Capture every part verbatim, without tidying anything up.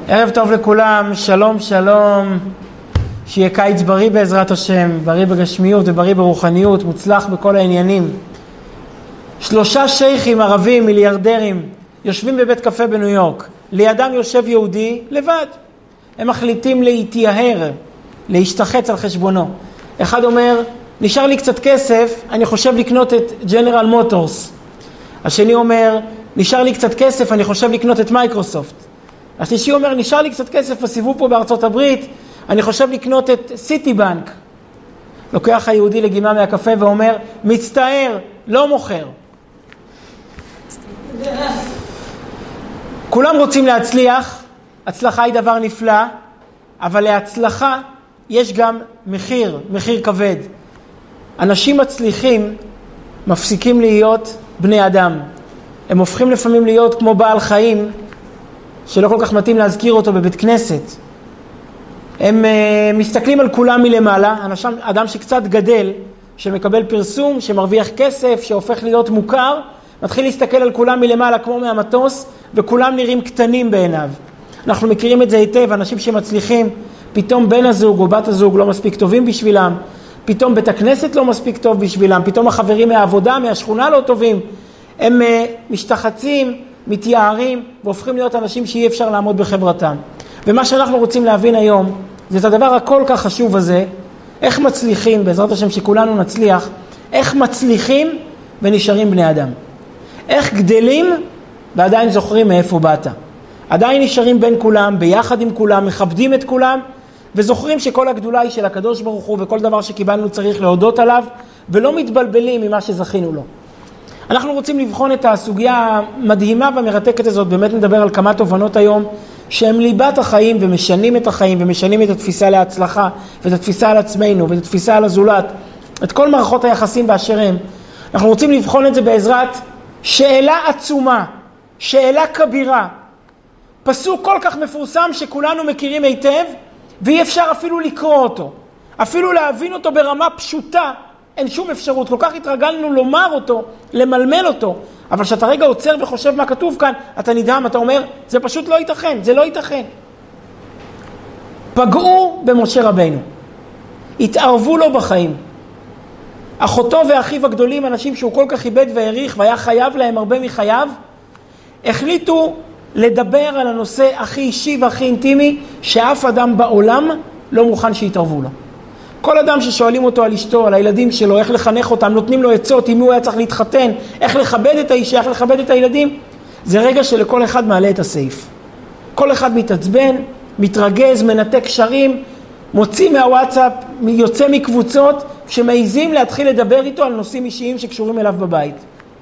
ערב טוב לכולם, שלום שלום, שיהיה קיץ בריא בעזרת השם, בריא בגשמיות ובריא ברוחניות, מוצלח בכל העניינים. שלושה שייכים ערבים, מיליארדרים, יושבים בבית קפה בניו יורק, לידם יושב יהודי לבד. הם מחליטים להתייהר, להשתחץ על חשבונו. אחד אומר, נשאר לי קצת כסף, אני חושב לקנות את ג'נרל מוטורס. השני אומר, נשאר לי קצת כסף, אני חושב לקנות את מייקרוסופט. השלישי אומר, נשאר לי קצת כסף, הסיבוב פה בארצות הברית, אני חושב לקנות את סיטי בנק. לוקח היהודי לגימה מהקפה ואומר, מצטער, לא מוכר. כולם רוצים להצליח, הצלחה היא דבר נפלא, אבל להצלחה יש גם מחיר, מחיר כבד. אנשים מצליחים מפסיקים להיות בני אדם. הם הופכים לפעמים להיות כמו בעל חיים, שלא כל כך מתאים להזכיר אותו בבית כנסת. הם uh, מסתכלים על כולם מלמעלה, אנשים, אדם שקצת גדל, שמקבל פרסום, שמרוויח כסף, שהופך להיות מוכר, מתחיל להסתכל על כולם מלמעלה כמו מהמטוס, וכולם נראים קטנים בעיניו. אנחנו מכירים את זה היטב, אנשים שמצליחים, פתאום בן הזוג או בת הזוג לא מספיק טובים בשבילם, פתאום בית הכנסת לא מספיק טוב בשבילם, פתאום החברים מהעבודה, מהשכונה לא טובים, הם uh, משתחצים, מתייערים והופכים להיות אנשים שאי אפשר לעמוד בחברתם. ומה שאנחנו רוצים להבין היום, זה את הדבר הכל כך חשוב הזה, איך מצליחים, בעזרת השם שכולנו נצליח, איך מצליחים ונשארים בני אדם. איך גדלים ועדיין זוכרים מאיפה באת. עדיין נשארים בין כולם, ביחד עם כולם, מכבדים את כולם, וזוכרים שכל הגדולה היא של הקדוש ברוך הוא, וכל דבר שקיבלנו צריך להודות עליו, ולא מתבלבלים ממה שזכינו לו. אנחנו רוצים לבחון את הסוגיה המדהימה והמרתקת הזאת, באמת נדבר על כמה תובנות היום, שהם ליבת החיים ומשנים את החיים, ומשנים את התפיסה להצלחה, ואת התפיסה על עצמנו, ואת התפיסה על הזולת, את כל מערכות היחסים באשר הם. אנחנו רוצים לבחון את זה בעזרת שאלה עצומה, שאלה כבירה, פסוק כל כך מפורסם שכולנו מכירים היטב, ואי אפשר אפילו לקרוא אותו, אפילו להבין אותו ברמה פשוטה, אין שום אפשרות, כל כך התרגלנו לומר אותו, למלמל אותו, אבל שאתה רגע עוצר וחושב מה כתוב כאן, אתה נדהם, אתה אומר, זה פשוט לא ייתכן, זה לא ייתכן. פגעו במשה רבינו, התערבו לו בחיים. אחותו ואחיו הגדולים, אנשים שהוא כל כך איבד והעריך והיה חייב להם הרבה מחייו, החליטו לדבר על הנושא הכי אישי והכי אינטימי, שאף אדם בעולם לא מוכן שיתערבו לו. כל אדם ששואלים אותו על אשתו, על הילדים שלו, איך לחנך אותם, נותנים לו עצות, אם הוא היה צריך להתחתן, איך לכבד את האישה, איך לכבד את הילדים, זה רגע שלכל אחד מעלה את הסעיף. כל אחד מתעצבן, מתרגז, מנתק קשרים, מוציא מהוואטסאפ, יוצא מקבוצות, שמעיזים להתחיל לדבר איתו על נושאים אישיים שקשורים אליו בבית.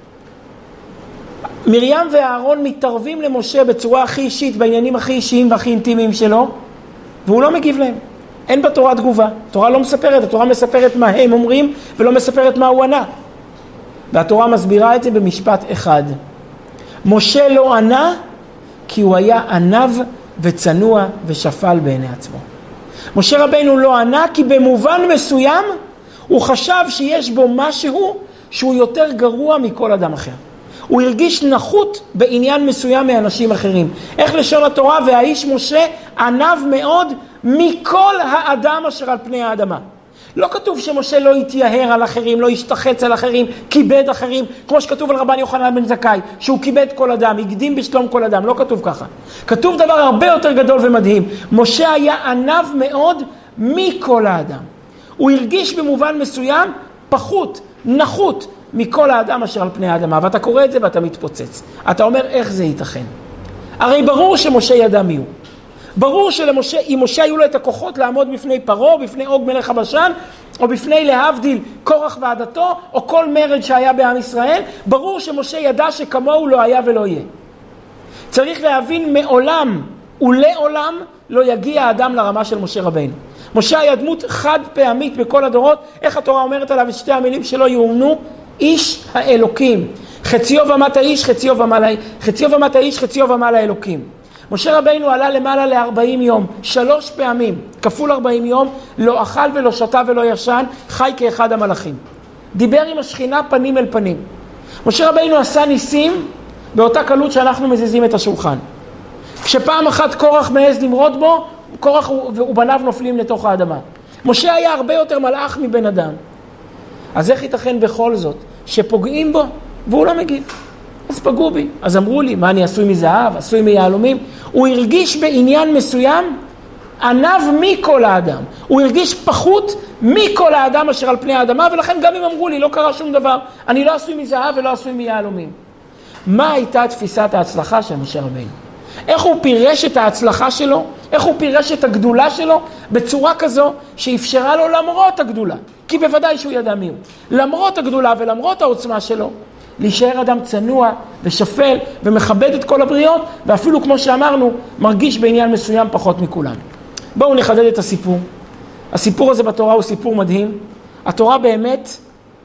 מרים ואהרון מתערבים למשה בצורה הכי אישית, בעניינים הכי אישיים והכי אינטימיים שלו, והוא לא מגיב להם. אין בתורה תגובה. התורה לא מספרת, התורה מספרת מה הם אומרים, ולא מספרת מה הוא ענה. והתורה מסבירה את זה במשפט אחד. משה לא ענה, כי הוא היה ענב וצנוע ושפל בעיני עצמו. משה רבינו לא ענה, כי במובן מסוים, הוא חשב שיש בו משהו שהוא יותר גרוע מכל אדם אחר. הוא הרגיש נחות בעניין מסוים מאנשים אחרים. איך לשון התורה, והאיש משה ענב מאוד מכל האדם אשר על פני האדמה. לא כתוב שמשה לא יתייהר על אחרים, לא ישתחץ על אחרים, כיבד אחרים, כמו שכתוב על רבן יוחנן בן זכאי, שהוא כיבד כל אדם, הקדים בשלום כל אדם, לא כתוב ככה. כתוב דבר הרבה יותר גדול ומדהים. משה היה ענב מאוד מכל האדם. הוא הרגיש במובן מסוים פחות, נחות, מכל האדם אשר על פני האדמה, ואתה קורא את זה ואתה מתפוצץ. אתה אומר, איך זה ייתכן? הרי ברור שמשה ידע מי הוא. ברור שלמשה, אם משה היו לו את הכוחות לעמוד בפני פרעה, בפני אוג מלך הבשן, או בפני להבדיל קורח ועדתו, או כל מרד שהיה בעם ישראל, ברור שמשה ידע שכמוהו לא היה ולא יהיה. צריך להבין, מעולם ולעולם לא יגיע האדם לרמה של משה רבינו. משה היה דמות חד פעמית בכל הדורות. איך התורה אומרת עליו את שתי המילים שלא יאומנו? איש האלוקים. חציו ומת האיש, חציו ומעלה, חציו ומת האיש, חציו ומעלה האלוקים. משה רבינו עלה למעלה ל-ארבעים יום, שלוש פעמים, כפול ארבעים יום, לא אכל ולא שתה ולא ישן, חי כאחד המלאכים. דיבר עם השכינה פנים אל פנים. משה רבינו עשה ניסים באותה קלות שאנחנו מזיזים את השולחן. כשפעם אחת קורח מעז למרוד בו, קורח ובניו נופלים לתוך האדמה. משה היה הרבה יותר מלאך מבן אדם. אז איך ייתכן בכל זאת שפוגעים בו והוא לא מגיב? אז פגעו בי. אז אמרו לי, מה אני עשוי מזהב, עשוי מיהלומים? הוא הרגיש בעניין מסוים עניו מכל האדם. הוא הרגיש פחות מכל האדם אשר על פני האדמה, ולכן גם אם אמרו לי, לא קרה שום דבר, אני לא עשוי מזהב ולא עשוי מיהלומים. מה הייתה תפיסת ההצלחה של משה רבינו? איך הוא פירש את ההצלחה שלו? איך הוא פירש את הגדולה שלו? בצורה כזו שאפשרה לו למרות הגדולה. כי בוודאי שהוא ידע מי הוא. למרות הגדולה ולמרות העוצמה שלו, להישאר אדם צנוע ושפל ומכבד את כל הבריות, ואפילו כמו שאמרנו, מרגיש בעניין מסוים פחות מכולם. בואו נחדד את הסיפור. הסיפור הזה בתורה הוא סיפור מדהים. התורה באמת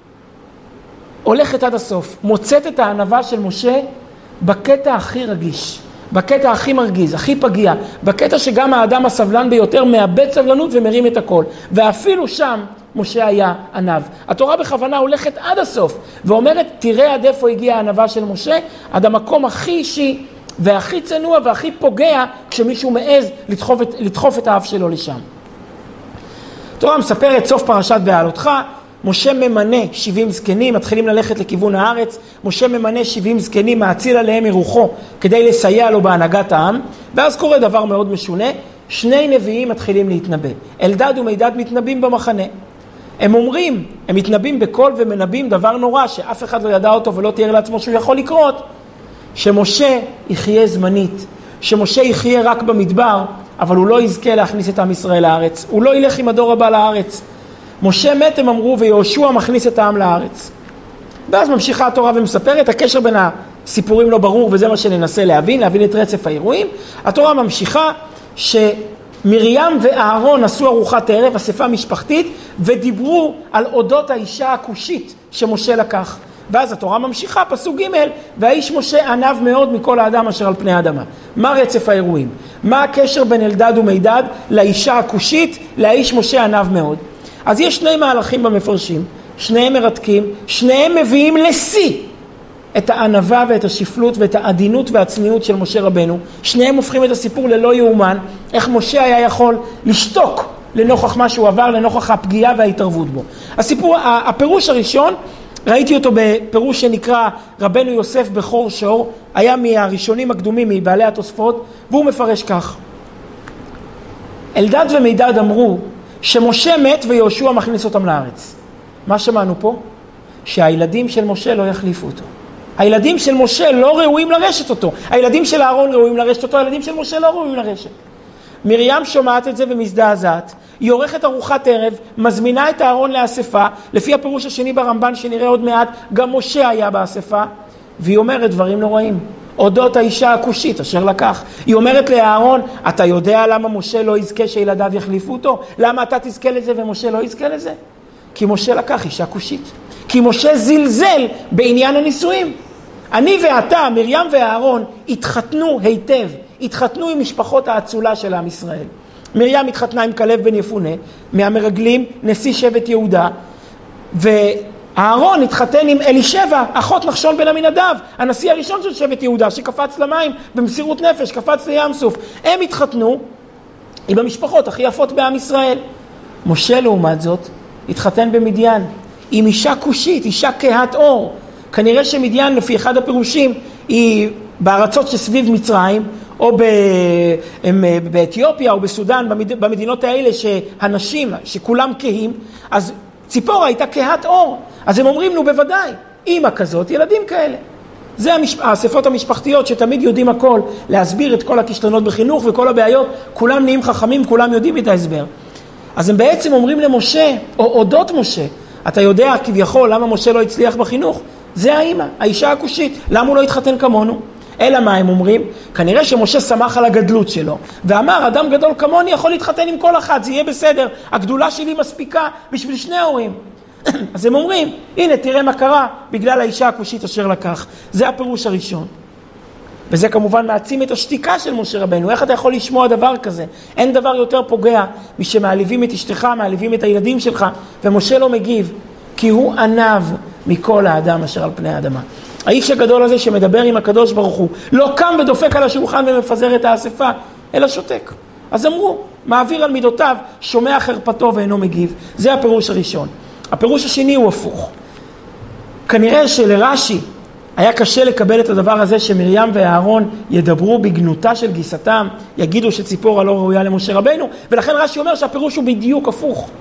הולכת עד הסוף, מוצאת את הענווה של משה בקטע הכי רגיש, בקטע הכי מרגיז, הכי פגיע, בקטע שגם האדם הסבלן ביותר מאבד סבלנות ומרים את הכל. ואפילו שם משה היה ענב. התורה בכוונה הולכת עד הסוף ואומרת, תראה עד איפה הגיעה הענווה של משה, עד המקום הכי אישי והכי צנוע והכי פוגע כשמישהו מעז לדחוף את, לדחוף את האף שלו לשם. התורה מספרת סוף פרשת בהעלותך, משה ממנה שבעים זקנים, מתחילים ללכת לכיוון הארץ, משה ממנה שבעים זקנים, מאציל עליהם מרוחו כדי לסייע לו בהנהגת העם, ואז קורה דבר מאוד משונה, שני נביאים מתחילים להתנבא, אלדד ומידד מתנבאים במחנה. הם אומרים, הם מתנבאים בקול ומנבאים דבר נורא שאף אחד לא ידע אותו ולא תיאר לעצמו שהוא יכול לקרות, שמשה יחיה זמנית, שמשה יחיה רק במדבר, אבל הוא לא יזכה להכניס את עם ישראל לארץ, הוא לא ילך עם הדור הבא לארץ. משה מת, הם אמרו, ויהושע מכניס את העם לארץ. ואז ממשיכה התורה ומספרת, הקשר בין הסיפורים לא ברור, וזה מה שננסה להבין, להבין את רצף האירועים. התורה ממשיכה שמרים ואהרון עשו ארוחת ערב, אספה משפחתית, ודיברו על אודות האישה הכושית שמשה לקח. ואז התורה ממשיכה, פסוק ג' והאיש משה ענב מאוד מכל האדם אשר על פני האדמה. מה רצף האירועים? מה הקשר בין אלדד ומידד לאישה הכושית, לאיש משה ענב מאוד? אז יש שני מהלכים במפרשים, שניהם מרתקים, שניהם מביאים לשיא את הענווה ואת השפלות ואת העדינות והצניעות של משה רבנו. שניהם הופכים את הסיפור ללא יאומן, איך משה היה יכול לשתוק לנוכח מה שהוא עבר, לנוכח הפגיעה וההתערבות בו. הסיפור, הפירוש הראשון, ראיתי אותו בפירוש שנקרא רבנו יוסף בחור שור, היה מהראשונים הקדומים, מבעלי התוספות, והוא מפרש כך. אלדד ומידד אמרו שמשה מת ויהושע מכניס אותם לארץ. מה שמענו פה? שהילדים של משה לא יחליפו אותו. הילדים של משה לא ראויים לרשת אותו. הילדים של אהרון ראויים לרשת אותו, הילדים של משה לא ראויים לרשת. מרים שומעת את זה ומזדעזעת, היא עורכת ארוחת ערב, מזמינה את אהרון לאספה, לפי הפירוש השני ברמב"ן שנראה עוד מעט, גם משה היה באספה, והיא אומרת דברים נוראים. אודות האישה הכושית אשר לקח. היא אומרת לאהרון, אתה יודע למה משה לא יזכה שילדיו יחליפו אותו? למה אתה תזכה לזה ומשה לא יזכה לזה? כי משה לקח אישה כושית. כי משה זלזל בעניין הנישואים. אני ואתה, מרים ואהרון, התחתנו היטב. התחתנו עם משפחות האצולה של עם ישראל. מרים התחתנה עם כלב בן יפונה, מהמרגלים, נשיא שבט יהודה, ו... אהרון התחתן עם אלישבע, אחות נחשון בן עמינדב, הנשיא הראשון של שבט יהודה, שקפץ למים במסירות נפש, קפץ לים סוף. הם התחתנו עם המשפחות הכי יפות בעם ישראל. משה לעומת זאת התחתן במדיין, עם אישה כושית, אישה כהת אור. כנראה שמדיין לפי אחד הפירושים היא בארצות שסביב מצרים, או באתיופיה או בסודן, במדינות האלה שהנשים, שכולם כהים, אז ציפורה הייתה כהת אור. אז הם אומרים, נו בוודאי, אמא כזאת, ילדים כאלה. זה המשפ... האספות המשפחתיות שתמיד יודעים הכל, להסביר את כל הכישלונות בחינוך וכל הבעיות, כולם נהיים חכמים, כולם יודעים את ההסבר. אז הם בעצם אומרים למשה, או אודות משה, אתה יודע כביכול למה משה לא הצליח בחינוך? זה האמא, האישה הכושית, למה הוא לא התחתן כמונו? אלא מה הם אומרים? כנראה שמשה שמח על הגדלות שלו, ואמר, אדם גדול כמוני יכול להתחתן עם כל אחת, זה יהיה בסדר, הגדולה שלי מספיקה בשביל שני ההורים. אז הם אומרים, הנה תראה מה קרה, בגלל האישה הכושית אשר לקח. זה הפירוש הראשון. וזה כמובן מעצים את השתיקה של משה רבנו. איך אתה יכול לשמוע דבר כזה? אין דבר יותר פוגע משמעליבים את אשתך, מעליבים את הילדים שלך, ומשה לא מגיב, כי הוא ענב מכל האדם אשר על פני האדמה. האיש הגדול הזה שמדבר עם הקדוש ברוך הוא, לא קם ודופק על השולחן ומפזר את האספה, אלא שותק. אז אמרו, מעביר על מידותיו, שומע חרפתו ואינו מגיב. זה הפירוש הראשון. הפירוש השני הוא הפוך. כנראה שלרש"י היה קשה לקבל את הדבר הזה שמרים ואהרון ידברו בגנותה של גיסתם, יגידו שציפורה לא ראויה למשה רבינו, ולכן רש"י אומר שהפירוש הוא בדיוק הפוך.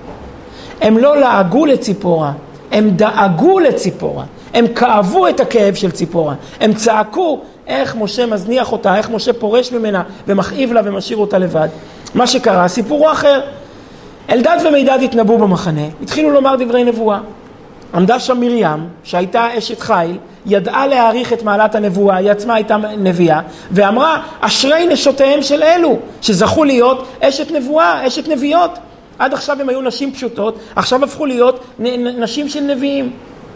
הם לא לעגו לציפורה, הם דאגו לציפורה, הם כאבו את הכאב של ציפורה, הם צעקו איך משה מזניח אותה, איך משה פורש ממנה ומכאיב לה ומשאיר אותה לבד. מה שקרה, הסיפור הוא אחר. אלדד ומידד התנבאו במחנה, התחילו לומר דברי נבואה. עמדה שם מרים, שהייתה אשת חיל, ידעה להעריך את מעלת הנבואה, היא עצמה הייתה נביאה, ואמרה, אשרי נשותיהם של אלו, שזכו להיות אשת נבואה, אשת נביאות. עד עכשיו הם היו נשים פשוטות, עכשיו הפכו להיות נשים של נביאים.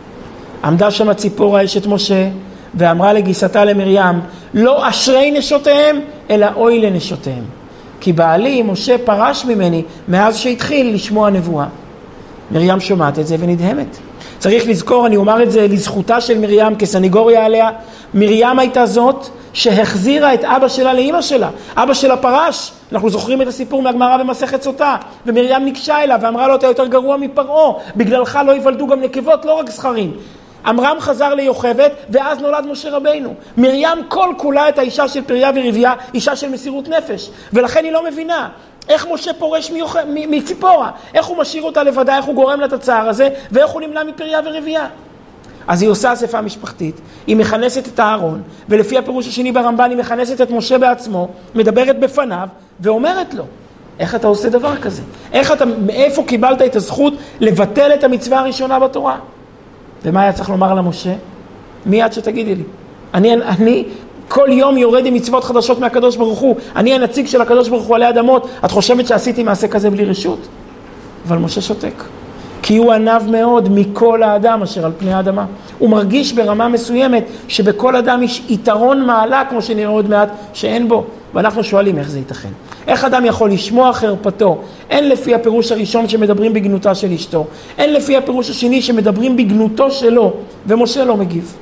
עמדה שם הציפורה אשת משה, ואמרה לגיסתה למרים, לא אשרי נשותיהם, אלא אוי לנשותיהם. כי בעלי, משה, פרש ממני, מאז שהתחיל לשמוע נבואה. מרים שומעת את זה ונדהמת. צריך לזכור, אני אומר את זה לזכותה של מרים, כסניגוריה עליה, מרים הייתה זאת שהחזירה את אבא שלה לאמא שלה. אבא שלה פרש, אנחנו זוכרים את הסיפור מהגמרא במסכת סוטה, ומרים ניגשה אליו ואמרה לו, אתה יותר גרוע מפרעה, בגללך לא יוולדו גם נקבות, לא רק זכרים. עמרם חזר ליוכבד, ואז נולד משה רבינו. מרים כל כולה את האישה של פריה ורביה, אישה של מסירות נפש, ולכן היא לא מבינה. איך משה פורש מיוח... מציפורה, איך הוא משאיר אותה לבדה, איך הוא גורם לה את הצער הזה, ואיך הוא נמנע מפריה ורבייה. אז היא עושה אספה משפחתית, היא מכנסת את הארון, ולפי הפירוש השני ברמב"ן היא מכנסת את משה בעצמו, מדברת בפניו, ואומרת לו, איך אתה עושה דבר כזה? איך אתה, מאיפה קיבלת את הזכות לבטל את המצווה הראשונה בתורה? ומה היה צריך לומר למשה? מיד שתגידי לי. אני, אני כל יום יורד עם מצוות חדשות מהקדוש ברוך הוא. אני הנציג של הקדוש ברוך הוא עלי אדמות. את חושבת שעשיתי מעשה כזה בלי רשות? אבל משה שותק. כי הוא ענב מאוד מכל האדם אשר על פני האדמה. הוא מרגיש ברמה מסוימת שבכל אדם יש יתרון מעלה, כמו שנראה עוד מעט, שאין בו. ואנחנו שואלים איך זה ייתכן. איך אדם יכול לשמוע חרפתו? אין לפי הפירוש הראשון שמדברים בגנותה של אשתו. אין לפי הפירוש השני שמדברים בגנותו שלו, ומשה לא מגיב.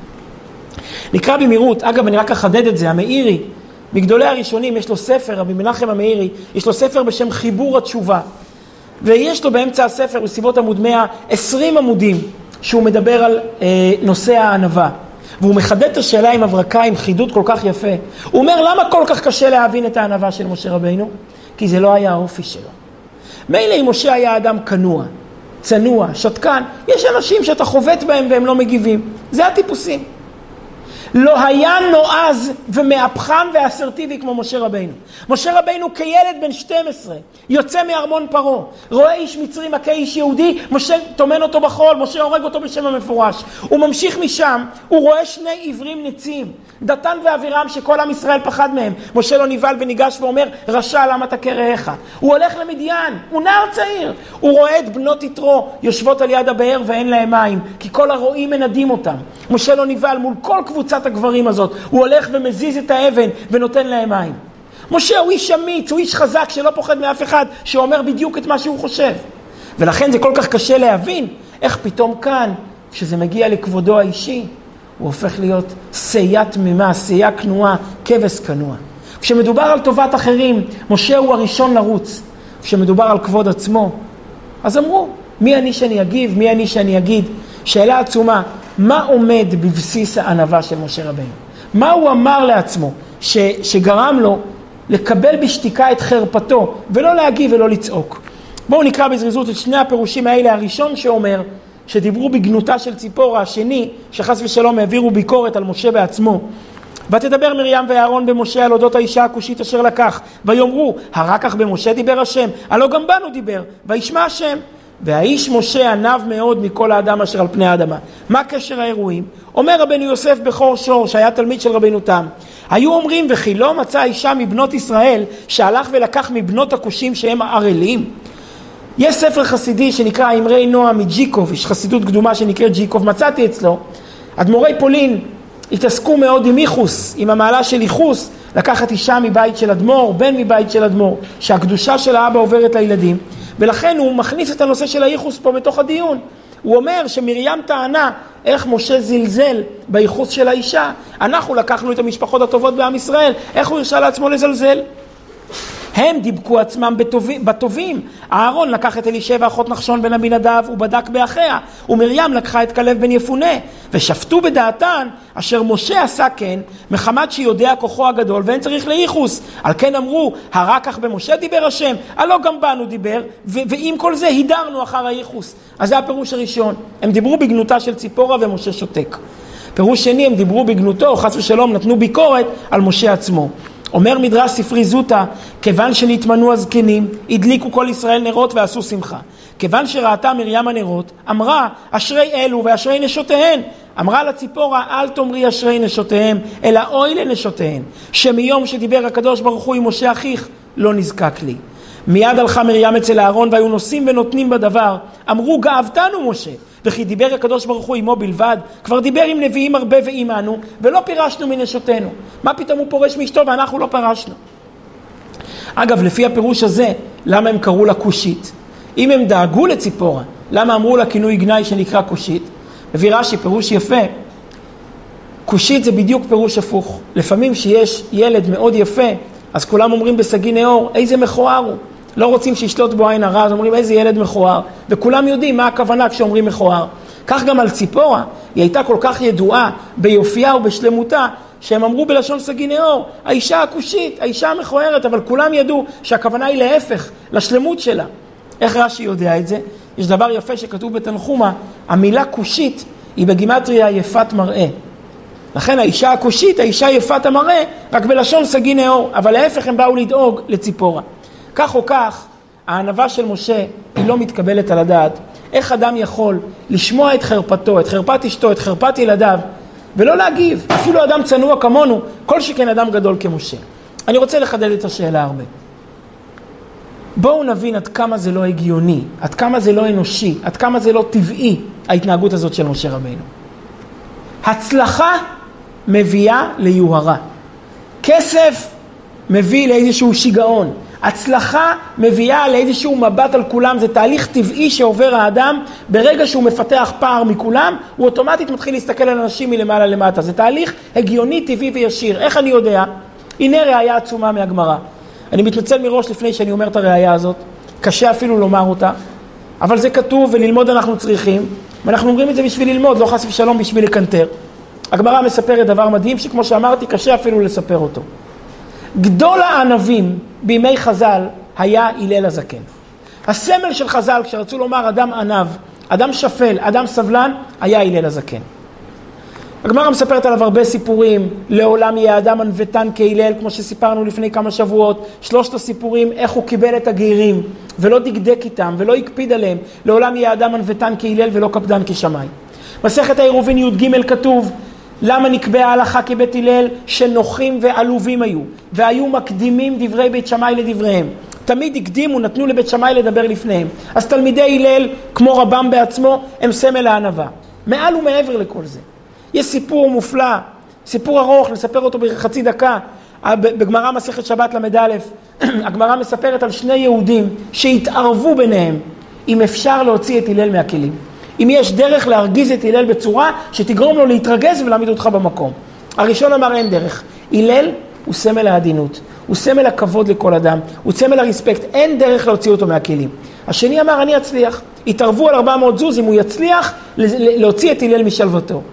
נקרא במהירות, אגב אני רק אחדד את זה, המאירי, מגדולי הראשונים יש לו ספר, רבי מנחם המאירי, יש לו ספר בשם חיבור התשובה. ויש לו באמצע הספר, בסביבות עמוד מאה, עשרים עמודים, שהוא מדבר על אה, נושא הענווה. והוא מחדד את השאלה עם הברקה, עם חידוד כל כך יפה. הוא אומר, למה כל כך קשה להבין את הענווה של משה רבינו? כי זה לא היה האופי שלו. מילא אם משה היה אדם כנוע, צנוע, שתקן, יש אנשים שאתה חובט בהם והם לא מגיבים. זה הטיפוסים. לא היה נועז ומהפכם ואסרטיבי כמו משה רבינו. משה רבינו כילד בן שתים עשרה, יוצא מארמון פרעה, רואה איש מצרי מכה איש יהודי, משה תומן אותו בחול, משה הורג אותו בשם המפורש. הוא ממשיך משם, הוא רואה שני עברים נצים, דתן ואבירם שכל עם ישראל פחד מהם. משה לא נבהל וניגש ואומר, רשע למה תכה רעך. הוא הולך למדיין, הוא נער צעיר, הוא רואה את בנות יתרו יושבות על יד הבאר ואין להם מים, כי כל הרועים מנדים אותם. משה לא נבהל מול כל קבוצת הגברים הזאת, הוא הולך ומזיז את האבן ונותן להם מים. משה הוא איש אמיץ, הוא איש חזק שלא פוחד מאף אחד, שאומר בדיוק את מה שהוא חושב. ולכן זה כל כך קשה להבין איך פתאום כאן, כשזה מגיע לכבודו האישי, הוא הופך להיות סייע תמימה, סייע כנועה, כבש כנוע. כשמדובר על טובת אחרים, משה הוא הראשון לרוץ. כשמדובר על כבוד עצמו, אז אמרו, מי אני שאני אגיב, מי אני שאני אגיד? שאלה עצומה, מה עומד בבסיס הענווה של משה רבינו? מה הוא אמר לעצמו ש, שגרם לו לקבל בשתיקה את חרפתו, ולא להגיב ולא לצעוק? בואו נקרא בזריזות את שני הפירושים האלה. הראשון שאומר שדיברו בגנותה של ציפורה, השני שחס ושלום העבירו ביקורת על משה בעצמו. ותדבר מרים ואהרון במשה על אודות האישה הכושית אשר לקח, ויאמרו, הרקח במשה דיבר השם, הלא גם בנו דיבר, וישמע השם. והאיש משה ענב מאוד מכל האדם אשר על פני האדמה. מה קשר האירועים? אומר רבנו יוסף בכור שור, שהיה תלמיד של רבנו תם, היו אומרים, וכי לא מצא אישה מבנות ישראל שהלך ולקח מבנות הכושים שהם ערלים? יש ספר חסידי שנקרא אמרי נועם מג'יקוב, יש חסידות קדומה שנקראת ג'יקוב, מצאתי אצלו. אדמו"רי פולין התעסקו מאוד עם איחוס, עם המעלה של איחוס, לקחת אישה מבית של אדמו"ר, בן מבית של אדמו"ר, שהקדושה של האבא עוברת לילדים, ולכן הוא מכניס את הנושא של האיחוס פה בתוך הדיון. הוא אומר שמרים טענה איך משה זלזל בייחוס של האישה. אנחנו לקחנו את המשפחות הטובות בעם ישראל, איך הוא הרשה לעצמו לזלזל? הם דיבקו עצמם בטובים, בטובים. אהרון לקח את אלישבע אחות נחשון בן עמינדב ובדק באחיה, ומרים לקחה את כלב בן יפונה, ושפטו בדעתן אשר משה עשה כן, מחמת שיודע כוחו הגדול ואין צריך לייחוס. על כן אמרו, הרק כך במשה דיבר השם, הלא גם בנו דיבר, ו- ועם כל זה הידרנו אחר הייחוס. אז זה הפירוש הראשון. הם דיברו בגנותה של ציפורה ומשה שותק. פירוש שני, הם דיברו בגנותו, חס ושלום נתנו ביקורת על משה עצמו. אומר מדרש ספרי זוטה, כיוון שנתמנו הזקנים, הדליקו כל ישראל נרות ועשו שמחה. כיוון שראתה מרים הנרות, אמרה, אשרי אלו ואשרי נשותיהן. אמרה לציפורה, אל תאמרי אשרי נשותיהם, אלא אוי לנשותיהן, שמיום שדיבר הקדוש ברוך הוא עם משה אחיך, לא נזקק לי. מיד הלכה מרים אצל אהרון והיו נושאים ונותנים בדבר. אמרו, גאוותנו משה, וכי דיבר הקדוש ברוך הוא עמו בלבד, כבר דיבר עם נביאים הרבה ועימנו, ולא פירשנו מנשותינו. מה פתאום הוא פורש מאשתו ואנחנו לא פרשנו? אגב, לפי הפירוש הזה, למה הם קראו לה קושית? אם הם דאגו לציפורה, למה אמרו לה כינוי גנאי שנקרא קושית? מביא רש"י פירוש יפה. קושית זה בדיוק פירוש הפוך. לפעמים שיש ילד מאוד יפה, אז כולם אומרים בסגי נאור, איזה מכוער הוא. לא רוצים שישלוט בו עין הרע, אז אומרים איזה ילד מכוער. וכולם יודעים מה הכוונה כשאומרים מכוער. כך גם על ציפורה, היא הייתה כל כך ידועה ביופייה ובשלמותה, שהם אמרו בלשון סגי נאור, האישה הקושית, האישה המכוערת, אבל כולם ידעו שהכוונה היא להפך, לשלמות שלה. איך רש"י יודע את זה? יש דבר יפה שכתוב בתנחומה, המילה קושית היא בגימטריה יפת מראה. לכן האישה הקושית, האישה יפת המראה, רק בלשון סגי נאור, אבל להפך הם באו לדאוג לציפורה. כך או כך, הענווה של משה היא לא מתקבלת על הדעת. איך אדם יכול לשמוע את חרפתו, את חרפת אשתו, את חרפת ילדיו, ולא להגיב? אפילו אדם צנוע כמונו, כל שכן אדם גדול כמשה. אני רוצה לחדד את השאלה הרבה. בואו נבין עד כמה זה לא הגיוני, עד כמה זה לא אנושי, עד כמה זה לא טבעי, ההתנהגות הזאת של משה רבינו. הצלחה מביאה ליוהרה. כסף מביא לאיזשהו שיגעון. הצלחה מביאה לאיזשהו מבט על כולם. זה תהליך טבעי שעובר האדם. ברגע שהוא מפתח פער מכולם, הוא אוטומטית מתחיל להסתכל על אנשים מלמעלה למטה. זה תהליך הגיוני, טבעי וישיר. איך אני יודע? הנה ראיה עצומה מהגמרא. אני מתנצל מראש לפני שאני אומר את הראיה הזאת. קשה אפילו לומר אותה. אבל זה כתוב וללמוד אנחנו צריכים. ואנחנו אומרים את זה בשביל ללמוד, לא חס ושלום בשביל לקנטר. הגמרא מספרת דבר מדהים שכמו שאמרתי קשה אפילו לספר אותו. גדול הענבים בימי חז"ל היה הלל הזקן. הסמל של חז"ל כשרצו לומר אדם ענב, אדם שפל, אדם סבלן, היה הלל הזקן. הגמרא מספרת עליו הרבה סיפורים, לעולם יהיה אדם ענוותן כהלל, כמו שסיפרנו לפני כמה שבועות, שלושת הסיפורים, איך הוא קיבל את הגרים, ולא דקדק איתם, ולא הקפיד עליהם, לעולם יהיה אדם ענוותן כהלל ולא קפדן כשמיים. מסכת העירובין י"ג כתוב, למה נקבעה ההלכה כבית הלל? שנוחים ועלובים היו, והיו מקדימים דברי בית שמאי לדבריהם. תמיד הקדימו, נתנו לבית שמאי לדבר לפניהם. אז תלמידי הלל, כמו רבם בעצמו, הם סמל הענווה. מעל ומעבר לכל זה. יש סיפור מופלא, סיפור ארוך, נספר אותו בחצי דקה. בגמרא מסכת שבת למד א', הגמרא מספרת על שני יהודים שהתערבו ביניהם, אם אפשר להוציא את הלל מהכלים. אם יש דרך להרגיז את הלל בצורה שתגרום לו להתרגז ולהעמיד אותך במקום. הראשון אמר אין דרך. הלל הוא סמל העדינות, הוא סמל הכבוד לכל אדם, הוא סמל הרספקט, אין דרך להוציא אותו מהכלים. השני אמר אני אצליח. התערבו על ארבע מאות זוז אם הוא יצליח להוציא את הלל משלוותו.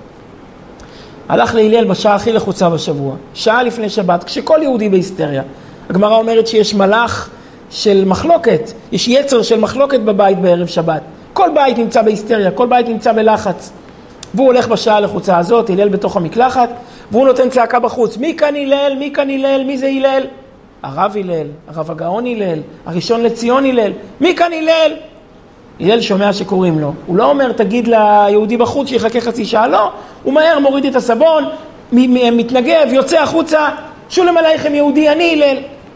הלך להלל בשעה הכי לחוצה בשבוע, שעה לפני שבת, כשכל יהודי בהיסטריה. הגמרא אומרת שיש מלאך של מחלוקת, יש יצר של מחלוקת בבית בערב שבת. כל בית נמצא בהיסטריה, כל בית נמצא בלחץ. והוא הולך בשעה לחוצה הזאת, הלל בתוך המקלחת, והוא נותן צעקה בחוץ, מי כאן הלל, מי כאן הלל, מי זה הלל? הרב הלל, הרב הגאון הלל, הראשון לציון הלל, מי כאן הלל? הלל שומע שקוראים לו, הוא לא אומר תגיד ליהודי בחוץ שיחכה חצי שעה, לא, הוא מהר מוריד את הסבון, מתנגב, יוצא החוצה, שולם עלייכם יהודי, אני הלל.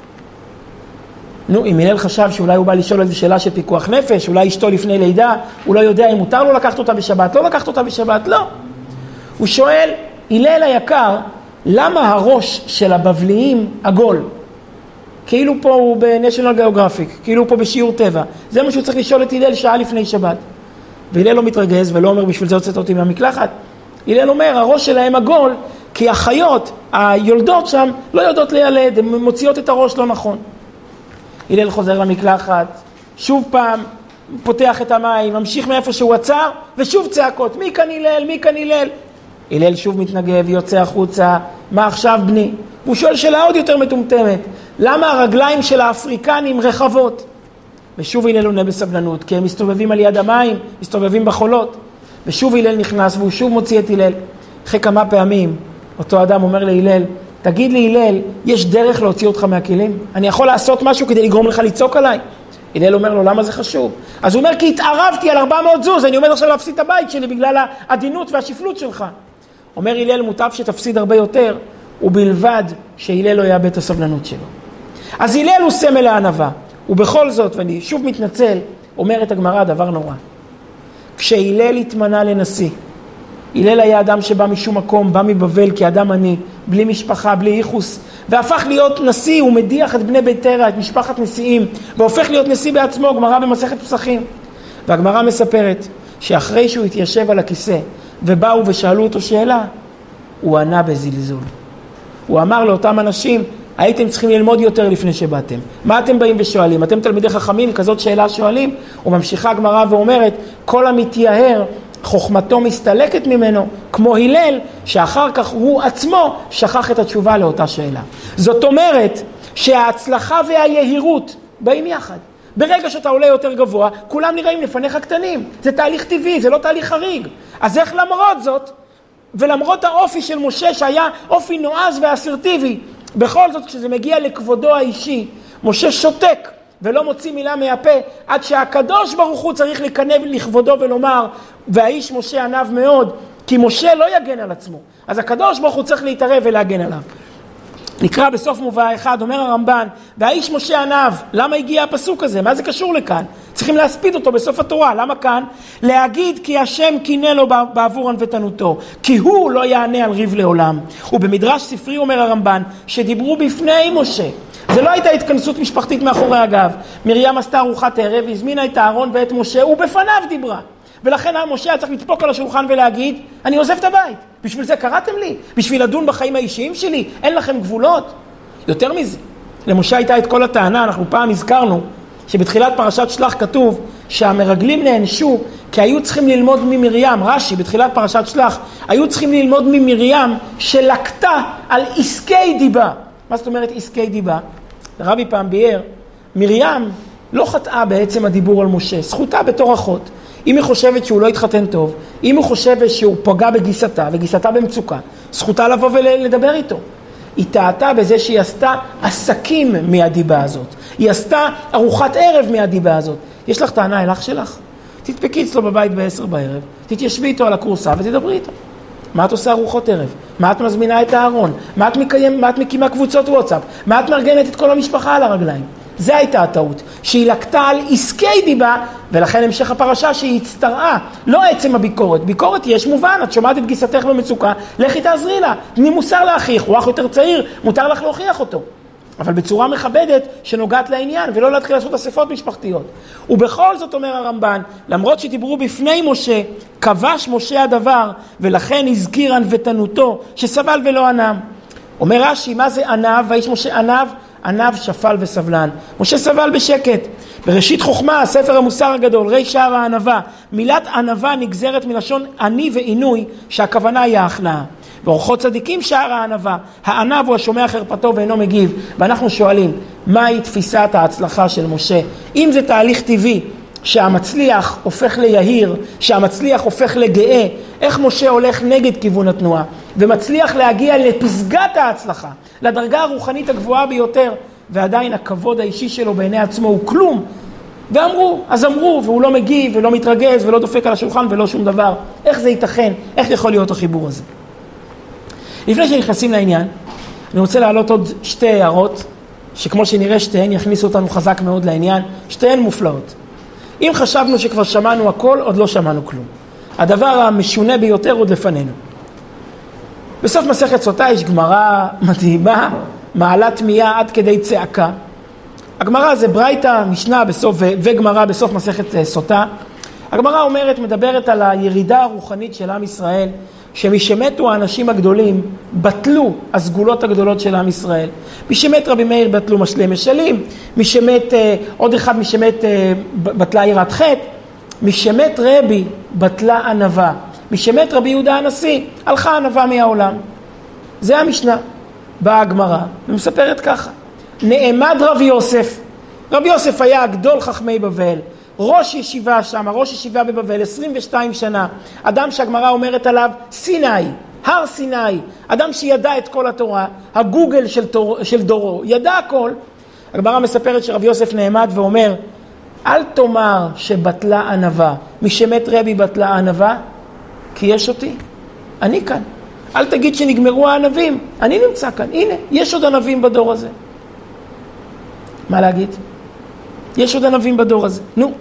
נו, אם הלל חשב שאולי הוא בא לשאול איזו שאלה של פיקוח נפש, אולי אשתו לפני לידה, הוא לא יודע אם מותר לו לקחת אותה בשבת, לא לקחת אותה בשבת, לא. הוא שואל, הלל היקר, למה הראש של הבבליים עגול? כאילו פה הוא ב-National Geographic, כאילו פה בשיעור טבע. זה מה שהוא צריך לשאול את הלל שעה לפני שבת. והלל לא מתרגז ולא אומר בשביל זה הוצאת אותי מהמקלחת. הלל אומר, הראש שלהם עגול, כי החיות, היולדות שם, לא יודעות לילד, הן מוציאות את הראש לא נכון. הלל חוזר למקלחת, שוב פעם פותח את המים, ממשיך מאיפה שהוא עצר, ושוב צעקות, מי כאן הלל, מי כאן הלל? הלל שוב מתנגב, יוצא החוצה, מה עכשיו בני? והוא שואל שאלה עוד יותר מטומטמת, למה הרגליים של האפריקנים רחבות? ושוב הלל עונה בסבלנות, כי הם מסתובבים על יד המים, מסתובבים בחולות. ושוב הלל נכנס, והוא שוב מוציא את הלל. אחרי כמה פעמים, אותו אדם אומר להלל, תגיד לי הלל, יש דרך להוציא אותך מהכלים? אני יכול לעשות משהו כדי לגרום לך לצעוק עליי? הלל אומר לו, למה זה חשוב? אז הוא אומר, כי התערבתי על ארבע מאות זוז, אני עומד עכשיו להפסיד את הבית שלי בגלל העדינות והשפלות שלך. אומר הלל, מוטב שתפסיד הרבה יותר, ובלבד שהלל לא יאבד את הסבלנות שלו. אז הלל הוא סמל לענווה, ובכל זאת, ואני שוב מתנצל, אומרת הגמרא דבר נורא. כשהלל התמנה לנשיא, הלל היה אדם שבא משום מקום, בא מבבל כאדם עני, בלי משפחה, בלי ייחוס, והפך להיות נשיא, הוא מדיח את בני בית תרא, את משפחת נשיאים, והופך להיות נשיא בעצמו, גמרא במסכת פסחים. והגמרא מספרת שאחרי שהוא התיישב על הכיסא, ובאו ושאלו אותו שאלה, הוא ענה בזלזול. הוא אמר לאותם אנשים, הייתם צריכים ללמוד יותר לפני שבאתם. מה אתם באים ושואלים? אתם תלמידי חכמים, כזאת שאלה שואלים? וממשיכה הגמרא ואומרת, כל המתייהר, חוכמתו מסתלקת ממנו, כמו הלל, שאחר כך הוא עצמו שכח את התשובה לאותה שאלה. זאת אומרת שההצלחה והיהירות באים יחד. ברגע שאתה עולה יותר גבוה, כולם נראים לפניך קטנים. זה תהליך טבעי, זה לא תהליך חריג. אז איך למרות זאת, ולמרות האופי של משה שהיה אופי נועז ואסרטיבי, בכל זאת כשזה מגיע לכבודו האישי, משה שותק ולא מוציא מילה מהפה, עד שהקדוש ברוך הוא צריך להיכנב לכבודו ולומר, והאיש משה ענב מאוד, כי משה לא יגן על עצמו. אז הקדוש ברוך הוא צריך להתערב ולהגן עליו. נקרא בסוף מובא אחד, אומר הרמב"ן, והאיש משה ענב, למה הגיע הפסוק הזה? מה זה קשור לכאן? צריכים להספיד אותו בסוף התורה, למה כאן? להגיד כי השם קינא לו בעבור ענוותנותו, כי הוא לא יענה על ריב לעולם. ובמדרש ספרי אומר הרמב"ן, שדיברו בפני משה, זה לא הייתה התכנסות משפחתית מאחורי הגב. מרים עשתה ארוחת ערב, הזמינה את אהרון ואת משה, ובפניו דיברה. ולכן משה היה צריך לדפוק על השולחן ולהגיד, אני עוזב את הבית. בשביל זה קראתם לי? בשביל לדון בחיים האישיים שלי? אין לכם גבולות? יותר מזה, למשה הייתה את כל הטענה, אנחנו פעם הזכרנו, שבתחילת פרשת שלח כתוב שהמרגלים נענשו, כי היו צריכים ללמוד ממרים, רש"י בתחילת פרשת שלח, היו צריכים ללמוד ממרים שלקתה על עסקי דיבה. מה זאת אומרת עסקי דיבה? רבי פעם ביאר, מרים לא חטאה בעצם הדיבור על משה, זכותה בתור אחות. אם היא חושבת שהוא לא התחתן טוב, אם היא חושבת שהוא פגע בגיסתה, וגיסתה במצוקה, זכותה לבוא ולדבר איתו. היא טעתה בזה שהיא עשתה עסקים מהדיבה הזאת. היא עשתה ארוחת ערב מהדיבה הזאת. יש לך טענה אל אח שלך? תתפקי אצלו בבית בעשר בערב, תתיישבי איתו על הקורסה ותדברי איתו. מה את עושה ארוחות ערב? מה את מזמינה את הארון? מה את, מקיים, מה את מקימה קבוצות וואטסאפ? מה את מארגנת את כל המשפחה על הרגליים? זה הייתה הטעות, שהיא לקטה על עסקי דיבה, ולכן המשך הפרשה שהיא הצטרעה, לא עצם הביקורת. ביקורת יש מובן, את שומעת את גיסתך במצוקה, לכי תעזרי לה, תני מוסר לאחיך, הוא אח יותר צעיר, מותר לך להוכיח אותו. אבל בצורה מכבדת שנוגעת לעניין, ולא להתחיל לעשות אספות משפחתיות. ובכל זאת אומר הרמב"ן, למרות שדיברו בפני משה, כבש משה הדבר, ולכן הזכיר ענוותנותו, שסבל ולא ענם. אומר רש"י, מה זה ענב? והאיש משה ענב? ענב שפל וסבלן. משה סבל בשקט. בראשית חוכמה, ספר המוסר הגדול, רי שער הענבה. מילת ענבה נגזרת מלשון עני ועינוי, שהכוונה היא ההכנעה. באורחות צדיקים שער הענבה. הענב הוא השומע חרפתו ואינו מגיב. ואנחנו שואלים, מהי תפיסת ההצלחה של משה? אם זה תהליך טבעי, שהמצליח הופך ליהיר, שהמצליח הופך לגאה, איך משה הולך נגד כיוון התנועה, ומצליח להגיע לפסגת ההצלחה, לדרגה הרוחנית הגבוהה ביותר, ועדיין הכבוד האישי שלו בעיני עצמו הוא כלום. ואמרו, אז אמרו, והוא לא מגיב ולא מתרגז ולא דופק על השולחן ולא שום דבר. איך זה ייתכן? איך יכול להיות החיבור הזה? לפני שנכנסים לעניין, אני רוצה להעלות עוד שתי הערות, שכמו שנראה שתיהן יכניסו אותנו חזק מאוד לעניין, שתיהן מופלאות. אם חשבנו שכבר שמענו הכל, עוד לא שמענו כלום. הדבר המשונה ביותר עוד לפנינו. בסוף מסכת סוטה יש גמרא מדהימה, מעלת מייה עד כדי צעקה. הגמרא זה ברייתא, משנה בסוף, וגמרא בסוף מסכת סוטה. הגמרא אומרת, מדברת על הירידה הרוחנית של עם ישראל, שמשמתו האנשים הגדולים, בטלו הסגולות הגדולות של עם ישראל. משמת רבי מאיר בטלו משלי משלים, משמת, אה, עוד אחד משמת אה, בטלה יראת חטא, משמת רבי בטלה ענווה, משמת רבי יהודה הנשיא, הלכה ענווה מהעולם. זה המשנה. באה הגמרא ומספרת ככה, נעמד רבי יוסף, רבי יוסף היה גדול חכמי בבל, ראש ישיבה שם, ראש ישיבה בבבל, עשרים ושתיים שנה, אדם שהגמרא אומרת עליו סיני, הר סיני, אדם שידע את כל התורה, הגוגל של, תור, של דורו, ידע הכל. הגמרא מספרת שרבי יוסף נעמד ואומר, אל תאמר שבטלה ענווה, משמת רבי בטלה ענווה, כי יש אותי, אני כאן. אל תגיד שנגמרו הענבים, אני נמצא כאן, הנה, יש עוד ענבים בדור הזה. מה להגיד? יש עוד ענבים בדור הזה, נו.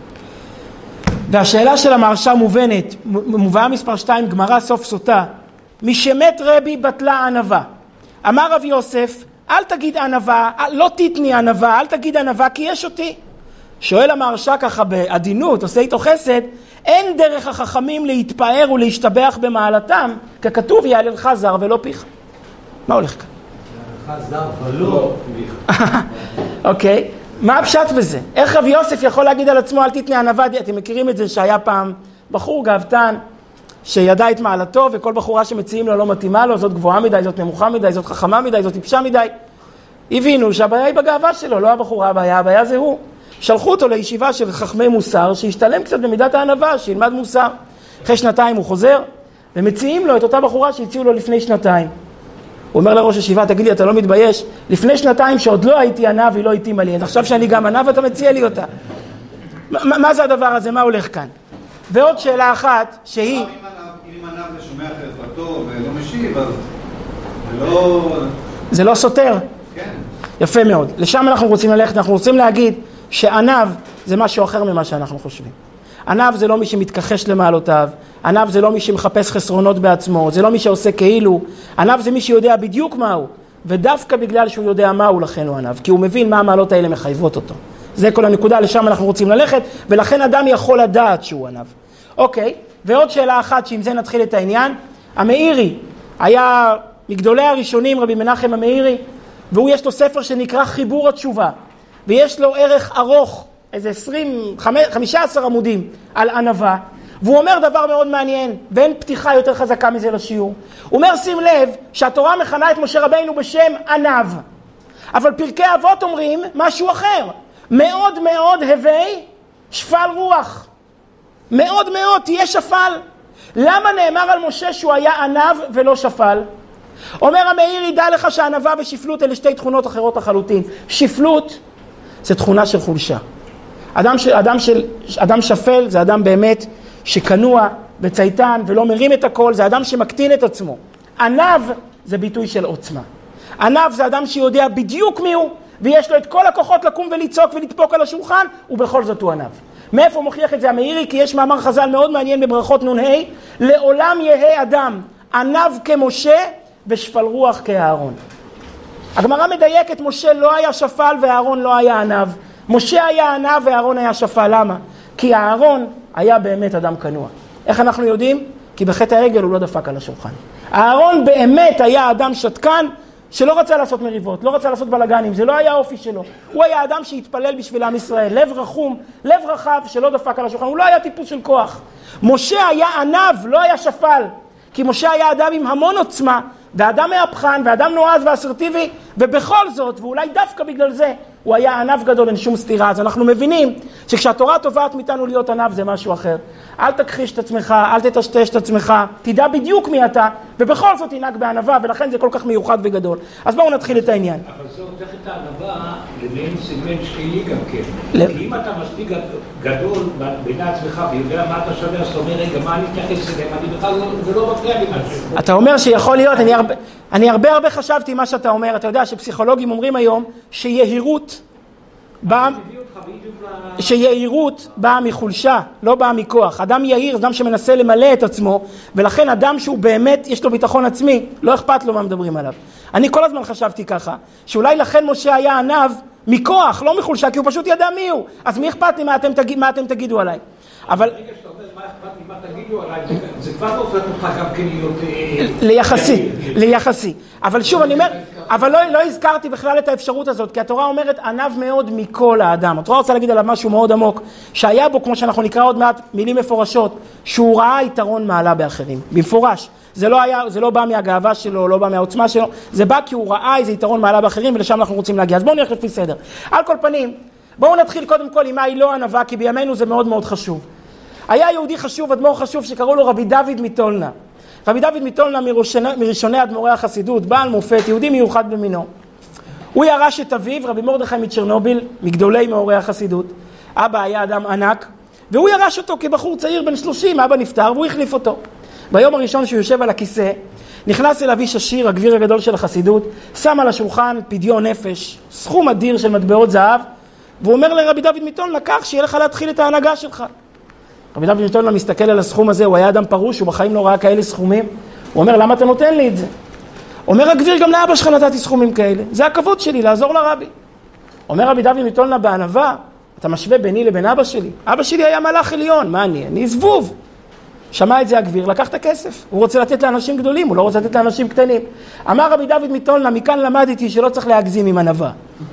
והשאלה של המהרש"א מובנת, מובאה מספר שתיים, גמרא סוף סוטה, משמת רבי בטלה ענווה. אמר רבי יוסף, אל תגיד ענווה, לא תתני ענווה, אל תגיד ענווה, כי יש אותי. שואל המהרש"א ככה בעדינות, עושה איתו חסד, אין דרך החכמים להתפאר ולהשתבח במעלתם, ככתוב יעללך זר ולא פיך. מה הולך כאן? יעללך זר ולא פיך. אוקיי, מה הפשט בזה? איך רבי יוסף יכול להגיד על עצמו אל תתני ענווה? אתם מכירים את זה שהיה פעם בחור גאוותן שידע את מעלתו, וכל בחורה שמציעים לו לא מתאימה לו, זאת גבוהה מדי, זאת נמוכה מדי, זאת חכמה מדי, זאת טיפשה מדי. הבינו שהבעיה היא בגאווה שלו, לא הבחורה הבעיה, הבעיה זה הוא. שלחו אותו לישיבה של חכמי מוסר, שישתלם קצת במידת הענווה, שילמד מוסר. אחרי שנתיים הוא חוזר, ומציעים לו את אותה בחורה שהציעו לו לפני שנתיים. הוא אומר לראש ישיבה, תגיד לי, אתה לא מתבייש? לפני שנתיים שעוד לא הייתי ענב, היא לא התאימה לי. אז עכשיו שאני גם ענב, אתה מציע לי אותה. מה, מה זה הדבר הזה? מה הולך כאן? ועוד שאלה אחת, שהיא... אם ענב לשומע חרפתו ולא משיב, אז זה לא... זה לא סותר. כן. יפה מאוד. לשם אנחנו רוצים ללכת, אנחנו רוצים להגיד שענב זה משהו אחר ממה שאנחנו חושבים. ענב זה לא מי שמתכחש למעלותיו, ענב זה לא מי שמחפש חסרונות בעצמו, זה לא מי שעושה כאילו, ענב זה מי שיודע בדיוק מהו, ודווקא בגלל שהוא יודע מהו לכן הוא ענב, כי הוא מבין מה המעלות האלה מחייבות אותו. זה כל הנקודה, לשם אנחנו רוצים ללכת, ולכן אדם יכול לדעת שהוא ענב. אוקיי, ועוד שאלה אחת שעם זה נתחיל את העניין, המאירי היה מגדולי הראשונים, רבי מנחם המאירי, והוא יש לו ספר שנקרא חיבור התשובה, ויש לו ערך ארוך, איזה עשרים, חמישה עשר עמודים על ענווה, והוא אומר דבר מאוד מעניין, ואין פתיחה יותר חזקה מזה לשיעור. הוא אומר, שים לב, שהתורה מכנה את משה רבינו בשם ענב, אבל פרקי אבות אומרים משהו אחר, מאוד מאוד הווי שפל רוח, מאוד מאוד תהיה שפל. למה נאמר על משה שהוא היה ענב ולא שפל? אומר המאיר, ידע לך שענווה ושפלות אלה שתי תכונות אחרות לחלוטין. שפלות זה תכונה של חולשה. אדם, ש... אדם, של... אדם שפל זה אדם באמת שכנוע וצייתן ולא מרים את הכל, זה אדם שמקטין את עצמו. ענב זה ביטוי של עוצמה. ענב זה אדם שיודע בדיוק מי הוא, ויש לו את כל הכוחות לקום ולצעוק ולדפוק על השולחן, ובכל זאת הוא ענב. מאיפה הוא מוכיח את זה המאירי? כי יש מאמר חז"ל מאוד מעניין בברכות נ"ה, לעולם יהא אדם ענב כמשה ושפל רוח כאהרון. הגמרא מדייקת, משה לא היה שפל ואהרון לא היה ענב. משה היה ענב ואהרון היה שפל. למה? כי אהרון היה באמת אדם כנוע. איך אנחנו יודעים? כי בחטא העגל הוא לא דפק על השולחן. אהרון באמת היה אדם שתקן שלא רצה לעשות מריבות, לא רצה לעשות בלגנים, זה לא היה האופי שלו. הוא היה אדם שהתפלל בשביל עם ישראל, לב רחום, לב רחב שלא דפק על השולחן, הוא לא היה טיפוס של כוח. משה היה ענב, לא היה שפל, כי משה היה אדם עם המון עוצמה, ואדם מהפכן, ואדם נועז ואסרטיבי, ובכל זאת, ואולי דווקא בגלל זה, הוא היה ענב גדול, אין שום סתירה. אז אנחנו מבינים שכשהתורה תובעת מאיתנו להיות ענב זה משהו אחר. אל תכחיש את עצמך, אל תטשטש את עצמך, תדע בדיוק מי אתה, ובכל זאת תנהג בענווה, ולכן זה כל כך מיוחד וגדול. אז בואו נתחיל את העניין. אבל זה הופך את הענווה למין סימן שלילי גם כן. כי אם אתה מספיק גדול בעיני עצמך ויודע מה אתה שווה, אז אתה אומר, רגע, מה אני מתייחס אליהם? אני בכלל לא מפריע לי משהו. אתה אומר שיכול להיות, אני הרבה, אני הרבה הרבה חשבתי מה שאתה אומר. אתה יודע שפסיכולוגים אומרים היום שיהירות באה, שיהירות באה מחולשה, לא באה מכוח. אדם יהיר, אדם שמנסה למלא את עצמו, ולכן אדם שהוא באמת יש לו ביטחון עצמי, לא אכפת לו מה מדברים עליו. אני כל הזמן חשבתי ככה, שאולי לכן משה היה ענב מכוח, לא מחולשה, כי הוא פשוט ידע מי הוא. אז מי אכפת לי מה אתם, תגיד, מה אתם תגידו עליי? אבל... ברגע שאתה אומר, מה אכפת לי, מה תגידו עליי, זה כבר הופך אותך גם כן להיות... ליחסי, ליחסי. אבל שוב, אני אומר, אבל לא הזכרתי בכלל את האפשרות הזאת, כי התורה אומרת, ענב מאוד מכל האדם. התורה רוצה להגיד עליו משהו מאוד עמוק, שהיה בו, כמו שאנחנו נקרא עוד מעט מילים מפורשות, שהוא ראה יתרון מעלה באחרים, במפורש. זה לא היה, זה לא בא מהגאווה שלו, לא בא מהעוצמה שלו, זה בא כי הוא ראה איזה יתרון מעלה באחרים, ולשם אנחנו רוצים להגיע. אז בואו נלך לפי סדר. על כל פנים, בואו נתחיל קודם כל עם מה היא לא ענווה, כי בימינו זה מאוד מאוד חשוב. היה יהודי חשוב, אדמו"ר חשוב, שקראו לו רבי דוד מטולנה. רבי דוד מטולנה מראשוני, מראשוני אדמו"רי החסידות, בעל מופת, יהודי מיוחד במינו. הוא ירש את אביו, רבי מרדכי מצ'רנוביל, מגדולי מאורי החסידות. אבא היה אדם ענק, והוא ירש אותו כבחור צעיר בן שלושים, אבא נפטר, והוא החליף אותו. ביום הראשון שהוא יושב על הכיסא, נכנס אל איש עשיר, הגביר הגדול של החסידות, שם על השולחן פדיון נפש, סכום אדיר של מטבעות זהב, והוא אומר לרבי דוד מטולנה, כך שיהיה לך להתחיל את ההנהגה שלך. רבי דוד מטולנה מסתכל על הסכום הזה, הוא היה אדם פרוש, הוא בחיים לא ראה כאלה סכומים. הוא אומר, למה אתה נותן לי את זה? אומר הגביר, גם לאבא שלך נתתי סכומים כאלה. זה הכבוד שלי, לעזור לרבי. אומר רבי דוד מטולנה בענווה, אתה משווה ביני לבין אבא שלי. אבא שלי היה מלאך עליון, מה אני? אני זבוב. שמע את זה הגביר, לקח את הכסף. הוא רוצה לתת לאנשים גדולים, הוא לא רוצה לתת לאנשים קטנים. אמר רבי דוד מטולנה, מכאן למדתי שלא צריך להגזים עם ענווה.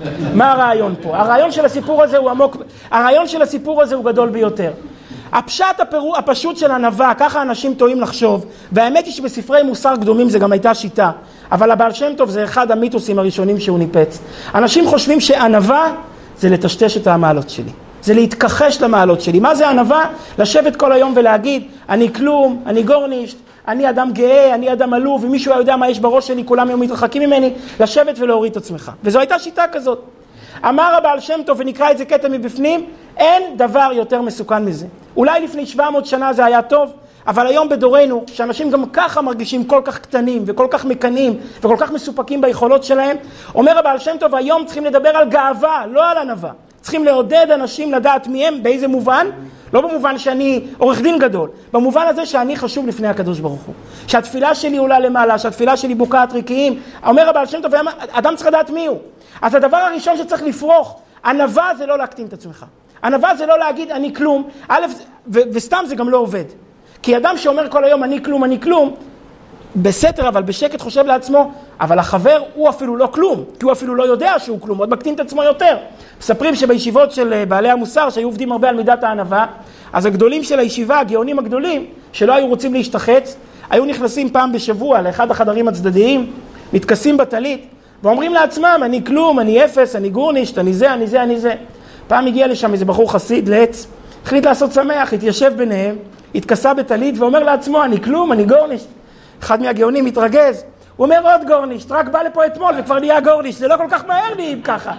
מה הרעיון פה? הרעיון של הסיפור הזה הוא עמוק, הרעיון של הסיפור הזה הוא גדול ביותר. הפשט הפרו, הפשוט של ענווה, ככה אנשים טועים לחשוב, והאמת היא שבספרי מוסר קדומים זה גם הייתה שיטה, אבל הבעל שם טוב זה אחד המיתוסים הראשונים שהוא ניפץ. אנשים חושבים שענווה זה לטשטש את המעלות שלי. זה להתכחש למעלות שלי. מה זה ענווה? לשבת כל היום ולהגיד, אני כלום, אני גורנישט, אני אדם גאה, אני אדם עלוב, אם מישהו יודע מה יש בראש שלי, כולם היו מתרחקים ממני, לשבת ולהוריד את עצמך. וזו הייתה שיטה כזאת. אמר הבעל שם טוב, ונקרא את זה קטע מבפנים, אין דבר יותר מסוכן מזה. אולי לפני שבע מאות שנה זה היה טוב, אבל היום בדורנו, שאנשים גם ככה מרגישים כל כך קטנים וכל כך מקנים וכל כך מסופקים ביכולות שלהם, אומר הבעל שם טוב, היום צריכים לדבר על גאווה, לא על ענווה. צריכים לעודד אנשים לדעת מי הם, באיזה מובן? לא במובן שאני עורך דין גדול, במובן הזה שאני חשוב לפני הקדוש ברוך הוא. שהתפילה שלי עולה למעלה, שהתפילה שלי בוקעת ריקיים. אומר הבעל שם טוב, אדם צריך לדעת מי הוא. אז הדבר הראשון שצריך לפרוח, ענווה זה לא להקטין את עצמך. ענווה זה לא להגיד אני כלום, א', ו- וסתם זה גם לא עובד. כי אדם שאומר כל היום אני כלום, אני כלום, בסתר אבל בשקט חושב לעצמו, אבל החבר הוא אפילו לא כלום, כי הוא אפילו לא יודע שהוא כלום, עוד מקטין את עצמו יותר. מספרים שבישיבות של בעלי המוסר, שהיו עובדים הרבה על מידת הענווה, אז הגדולים של הישיבה, הגאונים הגדולים, שלא היו רוצים להשתחץ, היו נכנסים פעם בשבוע לאחד החדרים הצדדיים, מתכסים בטלית, ואומרים לעצמם, אני כלום, אני אפס, אני גורנישט, אני זה, אני זה, אני זה. פעם הגיע לשם איזה בחור חסיד, לעץ, החליט לעשות שמח, התיישב ביניהם, התכסה בטלית ואומר לעצמו, אני כלום, אני גורנישט. אחד מהגאונים מתרגז, הוא אומר עוד גורנישט, רק בא לפה אתמול וכבר נהיה גורנישט, זה לא כל כך מהר נהיים ככה.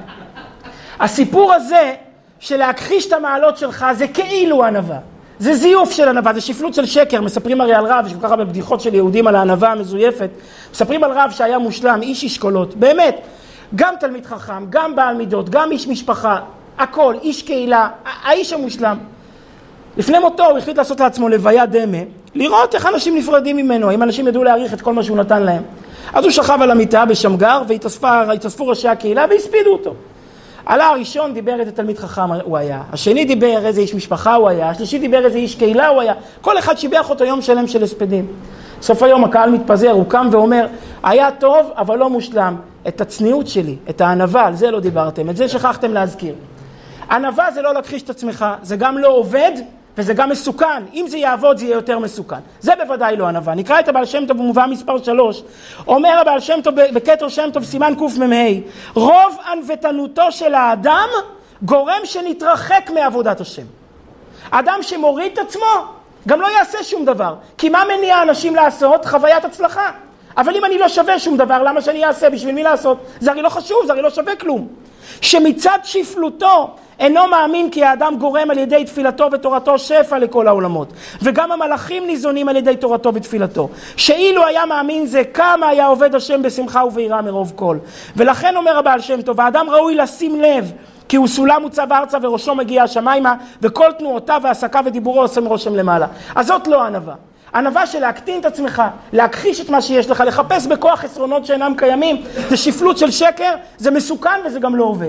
הסיפור הזה של להכחיש את המעלות שלך זה כאילו ענווה. זה זיוף של ענווה, זה שפלות של שקר. מספרים הרי על רב, יש כל כך הרבה בדיחות של יהודים על הענווה המזויפת. מספרים על רב שהיה מושלם, איש אשכולות, באמת. גם תלמיד חכם, גם בעל מידות, גם איש משפחה, הכל, איש קהילה, האיש המושלם. לפני מותו הוא החליט לעשות לעצמו לוויה דמה, לראות איך אנשים נפרדים ממנו, אם אנשים ידעו להעריך את כל מה שהוא נתן להם. אז הוא שכב על המיטה בשמגר, והתאספו ראשי הקהילה והספידו אותו. עלה הראשון, דיבר איזה תלמיד חכם הוא היה, השני דיבר איזה איש משפחה הוא היה, השלישי דיבר איזה איש קהילה הוא היה, כל אחד שיבח אותו יום שלם של הספדים. סוף היום הקהל מתפזר, הוא קם ואומר, היה טוב אבל לא מושלם, את הצניעות שלי, את הענווה, על זה לא דיברתם, את זה שכחתם להזכיר. ענווה זה לא להכחיש את עצמך, זה גם לא עובד וזה גם מסוכן, אם זה יעבוד זה יהיה יותר מסוכן. זה בוודאי לא ענווה. נקרא את הבעל שם טוב במובא מספר שלוש, אומר הבעל שם טוב בכתר שם טוב סימן קמ"ה, רוב ענוותנותו של האדם גורם שנתרחק מעבודת השם. אדם שמוריד את עצמו גם לא יעשה שום דבר, כי מה מניע אנשים לעשות? חוויית הצלחה. אבל אם אני לא שווה שום דבר, למה שאני אעשה? בשביל מי לעשות? זה הרי לא חשוב, זה הרי לא שווה כלום. שמצד שפלותו אינו מאמין כי האדם גורם על ידי תפילתו ותורתו שפע לכל העולמות. וגם המלאכים ניזונים על ידי תורתו ותפילתו. שאילו היה מאמין זה, כמה היה עובד השם בשמחה וביראה מרוב כל. ולכן אומר הבעל שם טוב, האדם ראוי לשים לב, כי הוא סולם מוצב ארצה וראשו מגיע השמיימה, וכל תנועותיו ועסקיו ודיבורו עושה מראשם למעלה. אז זאת לא ענווה. ענווה של להקטין את עצמך, להכחיש את מה שיש לך, לחפש בכוח חסרונות שאינם קיימים, זה שפלות של שקר, זה מסוכן וזה גם לא עובד.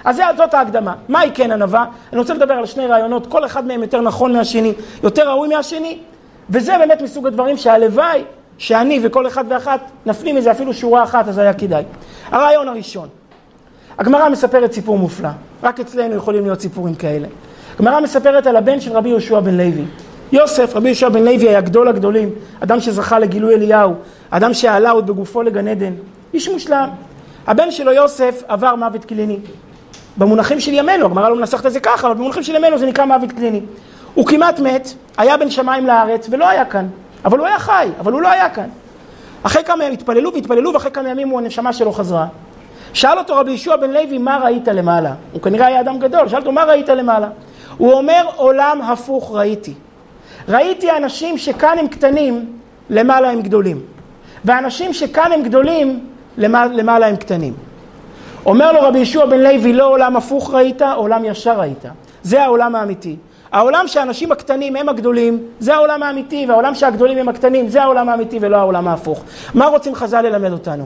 אז זאת ההקדמה. מהי כן ענווה? אני רוצה לדבר על שני רעיונות, כל אחד מהם יותר נכון מהשני, יותר ראוי מהשני, וזה באמת מסוג הדברים שהלוואי שאני וכל אחד ואחת נפנים מזה אפילו שורה אחת, אז היה כדאי. הרעיון הראשון, הגמרא מספרת סיפור מופלא, רק אצלנו יכולים להיות סיפורים כאלה. הגמרא מספרת על הבן של רבי יהושע בן לוי. יוסף, רבי יהושע בן לוי היה גדול הגדולים, אדם שזכה לגילוי אליהו, אדם שעלה עוד בגופו לגן עדן, איש מושלם. הבן שלו יוסף עבר מוות קליני. במונחים של ימינו, הגמרא לא מנסחת את זה ככה, אבל במונחים של ימינו זה נקרא מוות קליני. הוא כמעט מת, היה בין שמיים לארץ ולא היה כאן, אבל הוא היה חי, אבל הוא לא היה כאן. אחרי כמה ימים התפללו והתפללו, ואחרי כמה ימים הוא הנשמה שלו חזרה. שאל אותו רבי יהושע בן לוי, מה ראית למעלה? הוא כנראה היה אדם גדול, שאל אותו, מה ראית למעלה? הוא אומר, עולם הפוך ראיתי. ראיתי אנשים שכאן הם קטנים, למעלה הם גדולים. ואנשים שכאן הם גדולים, למעלה הם קטנים. אומר לו רבי יהושע בן לוי, לא עולם הפוך ראית, עולם ישר ראית. זה העולם האמיתי. העולם שהאנשים הקטנים הם הגדולים, זה העולם האמיתי, והעולם שהגדולים הם הקטנים, זה העולם האמיתי ולא העולם ההפוך. מה רוצים חז"ל ללמד אותנו?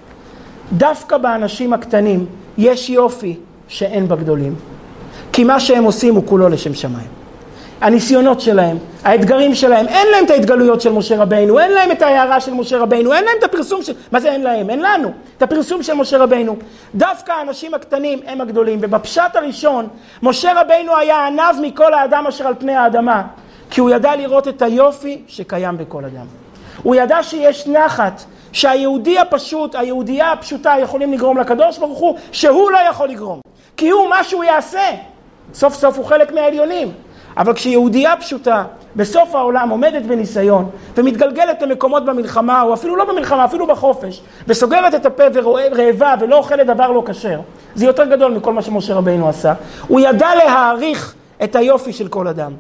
דווקא באנשים הקטנים יש יופי שאין בגדולים. כי מה שהם עושים הוא כולו לשם שמיים. הניסיונות שלהם, האתגרים שלהם, אין להם את ההתגלויות של משה רבינו, אין להם את ההערה של משה רבינו, אין להם את הפרסום של... מה זה אין להם? אין לנו. את הפרסום של משה רבינו. דווקא האנשים הקטנים הם הגדולים, ובפשט הראשון, משה רבינו היה ענב מכל האדם אשר על פני האדמה, כי הוא ידע לראות את היופי שקיים בכל אדם. הוא ידע שיש נחת, שהיהודי הפשוט, היהודייה הפשוטה יכולים לגרום לקדוש ברוך הוא, שהוא לא יכול לגרום. כי הוא מה שהוא יעשה. סוף סוף הוא חלק מהעליונים. אבל כשיהודייה פשוטה בסוף העולם עומדת בניסיון ומתגלגלת למקומות במלחמה, או אפילו לא במלחמה, אפילו בחופש, וסוגרת את הפה ורעבה ולא אוכלת דבר לא כשר, זה יותר גדול מכל מה שמשה רבינו עשה. הוא ידע להעריך את היופי של כל אדם.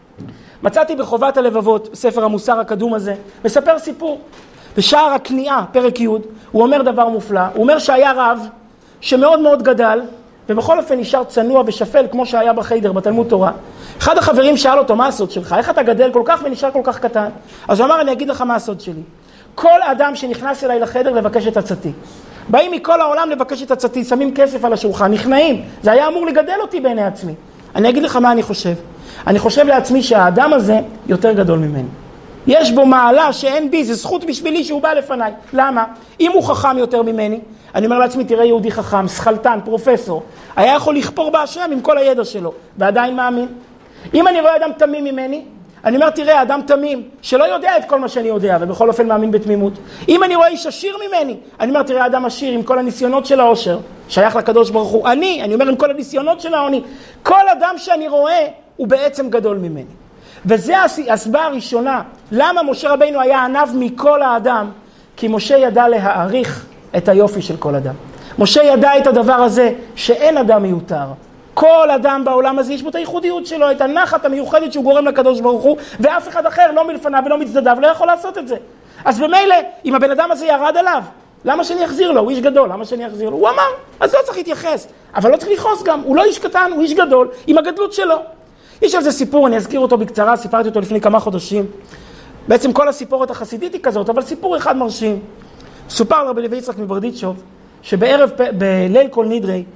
מצאתי בחובת הלבבות, ספר המוסר הקדום הזה, מספר סיפור. בשער הכניעה, פרק י', הוא אומר דבר מופלא. הוא אומר שהיה רב שמאוד מאוד גדל, ובכל אופן נשאר צנוע ושפל כמו שהיה בחיידר, בתלמוד תורה. אחד החברים שאל אותו, מה הסוד שלך? איך אתה גדל כל כך ונשאר כל כך קטן? אז הוא אמר, אני אגיד לך מה הסוד שלי. כל אדם שנכנס אליי לחדר לבקש את עצתי. באים מכל העולם לבקש את עצתי, שמים כסף על השולחן, נכנעים. זה היה אמור לגדל אותי בעיני עצמי. אני אגיד לך מה אני חושב. אני חושב לעצמי שהאדם הזה יותר גדול ממני. יש בו מעלה שאין בי, זה זכות בשבילי שהוא בא לפניי. למה? אם הוא חכם יותר ממני, אני אומר לעצמי, תראה יהודי חכם, שכלתן, פרופסור, היה יכול לכפור בהשם עם כל הידע שלו, ועדיין מאמין. אם אני רואה אדם תמים ממני, אני אומר, תראה, אדם תמים, שלא יודע את כל מה שאני יודע, ובכל אופן מאמין בתמימות. אם אני רואה איש עשיר ממני, אני אומר, תראה, אדם עשיר עם כל הניסיונות של העושר, שייך לקדוש ברוך הוא. אני, אני אומר, עם כל הניסיונות של העוני, כל אדם שאני רואה, הוא בעצם גדול ממני. וזה הסיבה הראשונה, למה משה רבינו היה ענב מכל האדם, כי משה ידע להעריך את היופי של כל אדם. משה ידע את הדבר הזה, שאין אדם מיותר. כל אדם בעולם הזה יש בו את הייחודיות שלו, את הנחת המיוחדת שהוא גורם לקדוש ברוך הוא, ואף אחד אחר לא מלפניו ולא מצדדיו לא יכול לעשות את זה. אז במילא, אם הבן אדם הזה ירד עליו, למה שאני אחזיר לו? הוא איש גדול, למה שאני אחזיר לו? הוא אמר, אז לא צריך להתייחס. אבל לא צריך לכעוס גם, הוא לא איש קטן, הוא איש גדול, עם הגדלות שלו. יש על זה סיפור, אני אזכיר אותו בקצרה, סיפרתי אותו לפני כמה חודשים. בעצם כל הסיפורת החסידית היא כזאת, אבל סיפור אחד מרשים. סופר על רבי לוי יצחק מברדיצ'וב, שבערב, בליל כל נדרי,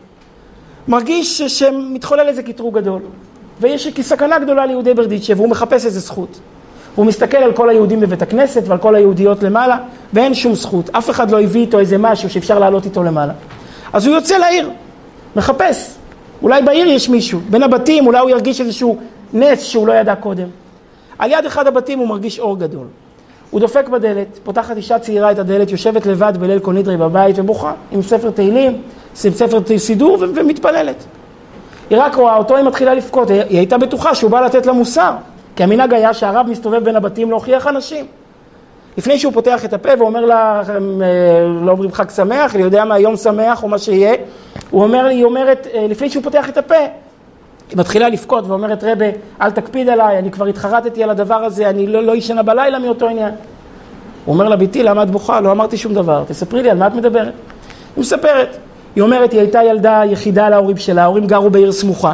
מרגיש שמתחולל איזה קטרוג גדול. ויש סכנה גדולה ליהודי ברדיצ'ב, והוא מחפש איזה זכות. הוא מסתכל על כל היהודים בבית הכנסת ועל כל היהודיות למעלה, ואין שום זכות. אף אחד לא הביא איתו איזה משהו שאפשר לעלות איתו למעלה. אז הוא יוצא לעיר, מחפש. אולי בעיר יש מישהו, בין הבתים אולי הוא ירגיש איזשהו נס שהוא לא ידע קודם. על יד אחד הבתים הוא מרגיש אור גדול. הוא דופק בדלת, פותחת אישה צעירה את הדלת, יושבת לבד בליל כל נדרי בבית ובוכה, עם ספר תהילים, עם ספר סידור ו- ומתפללת. היא רק רואה אותו, היא מתחילה לפקות, היא הייתה בטוחה שהוא בא לתת לה מוסר, כי המנהג היה שהרב מסתובב בין הבתים להוכיח אנשים. לפני שהוא פותח את הפה ואומר לה, לא אומרים חג שמח, אני יודע מה, יום שמח או מה שיהיה, הוא אומר, היא אומרת, לפני שהוא פותח את הפה, היא מתחילה לפקות ואומרת, רבי, אל תקפיד עליי, אני כבר התחרטתי על הדבר הזה, אני לא, לא ישנה בלילה מאותו עניין. הוא אומר לה, ביתי, למה את בוכה? לא אמרתי שום דבר, תספרי לי על מה את מדברת. היא מספרת, היא אומרת, היא הייתה ילדה יחידה להורים שלה, ההורים גרו בעיר סמוכה,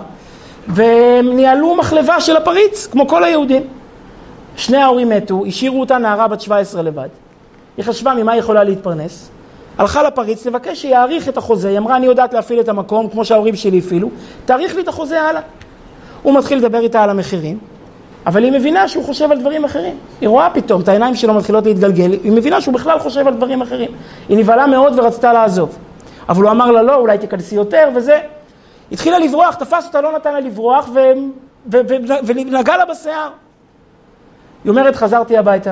והם ניהלו מחלבה של הפריץ, כמו כל היהודים. שני ההורים מתו, השאירו אותה נערה בת שבע עשרה לבד. היא חשבה ממה היא יכולה להתפרנס, הלכה לפריץ לבקש שיעריך את החוזה, היא אמרה אני יודעת להפעיל את המקום כמו שההורים שלי הפעילו, תעריך לי את החוזה הלאה. הוא מתחיל לדבר איתה על המחירים, אבל היא מבינה שהוא חושב על דברים אחרים. היא רואה פתאום, את העיניים שלו מתחילות להתגלגל, היא מבינה שהוא בכלל חושב על דברים אחרים. היא נבהלה מאוד ורצתה לעזוב. אבל הוא אמר לה לא, אולי תיכנסי יותר וזה. התחילה לברוח, תפס אותה, לא נתן לה לברוח ו... ו... ו... ונגע לה בשיער. היא אומרת, חזרתי הביתה.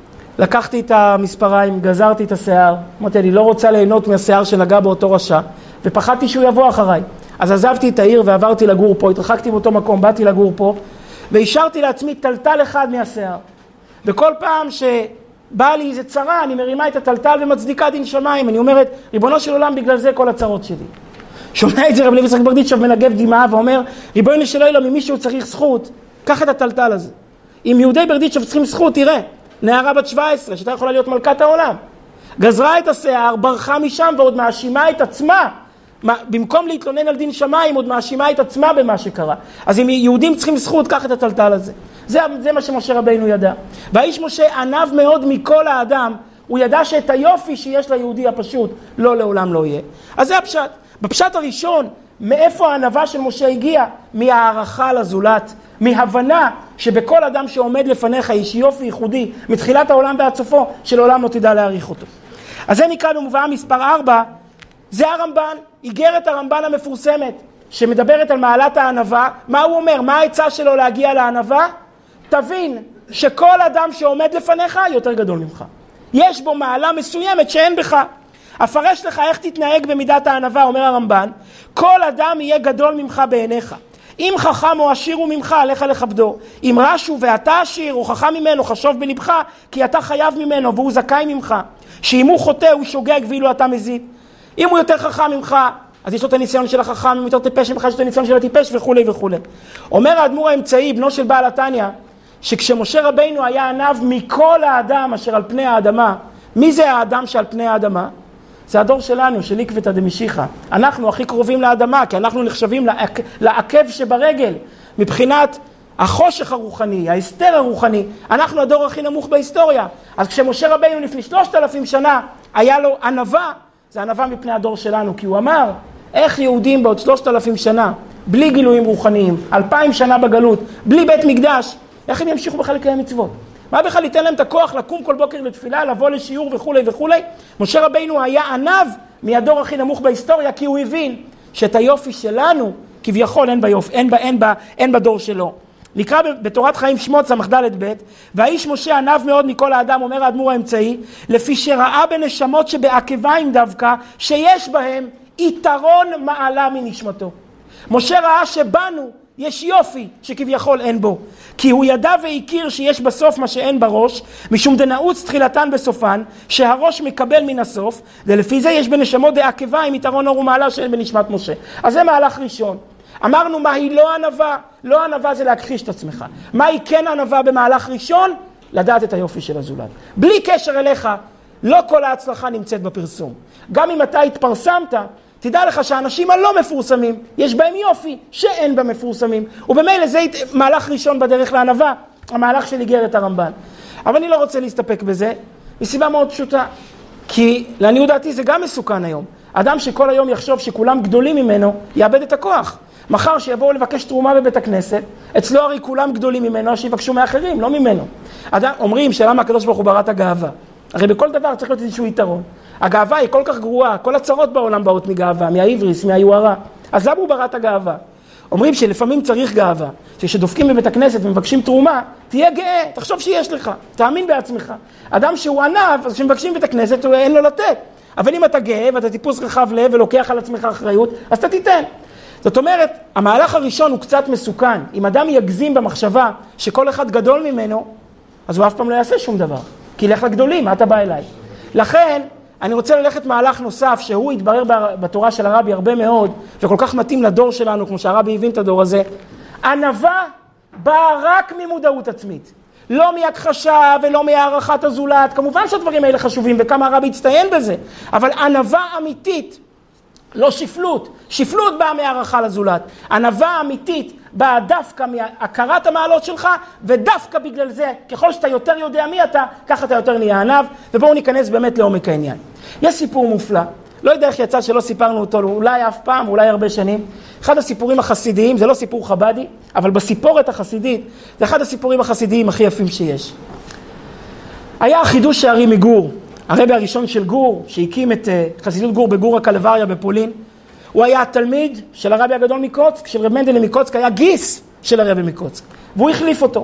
לקחתי את המספריים, גזרתי את השיער. אמרתי, אני לא רוצה ליהנות מהשיער שנגע באותו רשע, ופחדתי שהוא יבוא אחריי. אז עזבתי את העיר ועברתי לגור פה, התרחקתי באותו מקום, באתי לגור פה, והשארתי לעצמי טלטל אחד מהשיער. וכל פעם שבאה לי איזה צרה, אני מרימה את הטלטל ומצדיקה דין שמיים. אני אומרת, ריבונו של עולם, בגלל זה כל הצרות שלי. שומע את זה רב לוי יצחק ברדיצ'ב מנגב דמעה ואומר, ריבונו של עולם, אם מישהו צריך זכות, קח את הטלטל הזה. אם יהודי ברדיצ'ב צריכים זכות, תראה, נערה בת שבע עשרה, שאתה יכולה להיות מלכת העולם. גזרה את השיער, ברחה משם ועוד מאשימה את עצמה. במקום להתלונן על דין שמיים, עוד מאשימה את עצמה במה שקרה. אז אם יהודים צריכים זכות, קח את הטלטל הזה. זה, זה מה שמשה רבינו ידע. והאיש משה ענב מאוד מכל האדם, הוא ידע שאת היופי שיש ליהודי הפשוט, לא לעולם לא יהיה. אז זה הפשט. בפשט הראשון, מאיפה הענבה של משה הגיע? מהערכה לזולת, מהבנה שבכל אדם שעומד לפניך יש יופי ייחודי, מתחילת העולם ועד סופו, שלעולם לא תדע להעריך אותו. אז זה נקרא במובאה מספר ארבע, זה הרמב"ן, איגרת הרמב"ן המפורסמת, שמדברת על מעלת הענבה. מה הוא אומר? מה העצה שלו להגיע לענבה? תבין שכל אדם שעומד לפניך יותר גדול ממך. יש בו מעלה מסוימת שאין בך. אפרש לך איך תתנהג במידת הענבה, אומר הרמב"ן, כל אדם יהיה גדול ממך בעיניך. אם חכם או עשיר הוא ממך, עליך לכבדו. אם רשו ואתה עשיר או חכם ממנו, חשוב בלבך, כי אתה חייב ממנו והוא זכאי ממך. שאם הוא חוטא הוא שוגג ואילו אתה מזיד. אם הוא יותר חכם ממך, אז יש לו את הניסיון של החכם, אם יותר טיפש ממך, יש לו את הניסיון של הטיפש וכו' וכו'. אומר האדמו"ר האמצעי, בנו של בעל התניא, שכשמשה רבינו היה ענב מכל האדם אשר על פני האדמה, מי זה האדם שעל פני האדמה? זה הדור שלנו, של עקבתא דמשיחא. אנחנו הכי קרובים לאדמה, כי אנחנו נחשבים לעק... לעקב שברגל, מבחינת החושך הרוחני, ההסתר הרוחני. אנחנו הדור הכי נמוך בהיסטוריה. אז כשמשה רבינו לפני שלושת אלפים שנה, היה לו ענבה, זה ענבה מפני הדור שלנו, כי הוא אמר, איך יהודים בעוד שלושת אלפים שנה, בלי גילויים רוחניים, אלפיים שנה בגלות, בלי בית מקדש, איך הם ימשיכו בכלל לקיים מצוות? מה בכלל ייתן להם את הכוח לקום כל בוקר לתפילה, לבוא לשיעור וכו' וכו'? משה רבינו היה ענב מהדור הכי נמוך בהיסטוריה, כי הוא הבין שאת היופי שלנו, כביכול אין ביופי, אין, בה, אין, בה, אין בדור שלו. נקרא בתורת חיים שמות סמ"ד ב', והאיש משה ענב מאוד מכל האדם, אומר האדמו"ר האמצעי, לפי שראה בנשמות שבעקביים דווקא, שיש בהם יתרון מעלה מנשמתו. משה ראה שבנו יש יופי שכביכול אין בו, כי הוא ידע והכיר שיש בסוף מה שאין בראש, משום דנעוץ תחילתן בסופן, שהראש מקבל מן הסוף, ולפי זה יש בנשמות בעקביים יתרון אור ומעלה שאין בנשמת משה. אז זה מהלך ראשון. אמרנו מה היא לא ענבה, לא ענבה זה להכחיש את עצמך. מה היא כן ענבה במהלך ראשון? לדעת את היופי של הזולת. בלי קשר אליך, לא כל ההצלחה נמצאת בפרסום. גם אם אתה התפרסמת, תדע לך שהאנשים הלא מפורסמים, יש בהם יופי שאין במפורסמים. ובמילא זה מהלך ראשון בדרך לענבה, המהלך של איגרת הרמב"ן. אבל אני לא רוצה להסתפק בזה, מסיבה מאוד פשוטה. כי לעניות דעתי זה גם מסוכן היום. אדם שכל היום יחשוב שכולם גדולים ממנו, יאבד את הכוח. מחר שיבואו לבקש תרומה בבית הכנסת, אצלו הרי כולם גדולים ממנו, שיבקשו מאחרים, לא ממנו. אדם, אומרים שלמה הקדוש ברוך הוא ברא את הגאווה. הרי בכל דבר צריך להיות איזשהו יתרון. הגאווה היא כל כך גרועה, כל הצרות בעולם באות מגאווה, מהעבריס, מהיוהרה. אז למה הוא ברא את הגאווה? אומרים שלפעמים צריך גאווה, שכשדופקים בבית הכנסת ומבקשים תרומה, תהיה גאה, תחשוב שיש לך, תאמין בעצמך. אדם שהוא ענב, אז כשמבקשים בבית הכנסת, הוא אין לו לתת. אבל אם אתה גאה ואתה טיפוס רחב לב ולוקח על עצמך אחריות, אז אתה תיתן. זאת אומרת, המהלך הראשון הוא קצת מסוכן. אם אדם יגזים במחשבה שכל אחד גדול ממנו, אז הוא אף פעם לא יעשה שום דבר. כי ילך לגדולים, מה אתה בא אליי? לכן, אני רוצה ללכת מהלך נוסף, שהוא יתברר בתורה של הרבי הרבה מאוד, וכל כך מתאים לדור שלנו, כמו שהרבי הבין את הדור הזה. ענווה באה רק ממודעות עצמית. לא מהכחשה ולא מהערכת הזולת. כמובן שהדברים האלה חשובים, וכמה הרבי הצטיין בזה. אבל ענווה אמיתית, לא שפלות. שפלות באה מהערכה לזולת. ענווה אמיתית באה דווקא מהכרת המעלות שלך, ודווקא בגלל זה, ככל שאתה יותר יודע מי אתה, ככה אתה יותר נהיה ענב, ובואו ניכנס באמת לעומק העניין. יש סיפור מופלא, לא יודע איך יצא שלא סיפרנו אותו, אולי אף פעם, אולי הרבה שנים. אחד הסיפורים החסידיים, זה לא סיפור חבדי, אבל בסיפורת החסידית, זה אחד הסיפורים החסידיים הכי יפים שיש. היה חידוש שערים מגור, הרבי הראשון של גור, שהקים את חסידות גור בגור הקלבריה בפולין. הוא היה התלמיד של הרבי הגדול מקוצק, של רב מנדל מקוצק, היה גיס של הרבי מקוצק, והוא החליף אותו.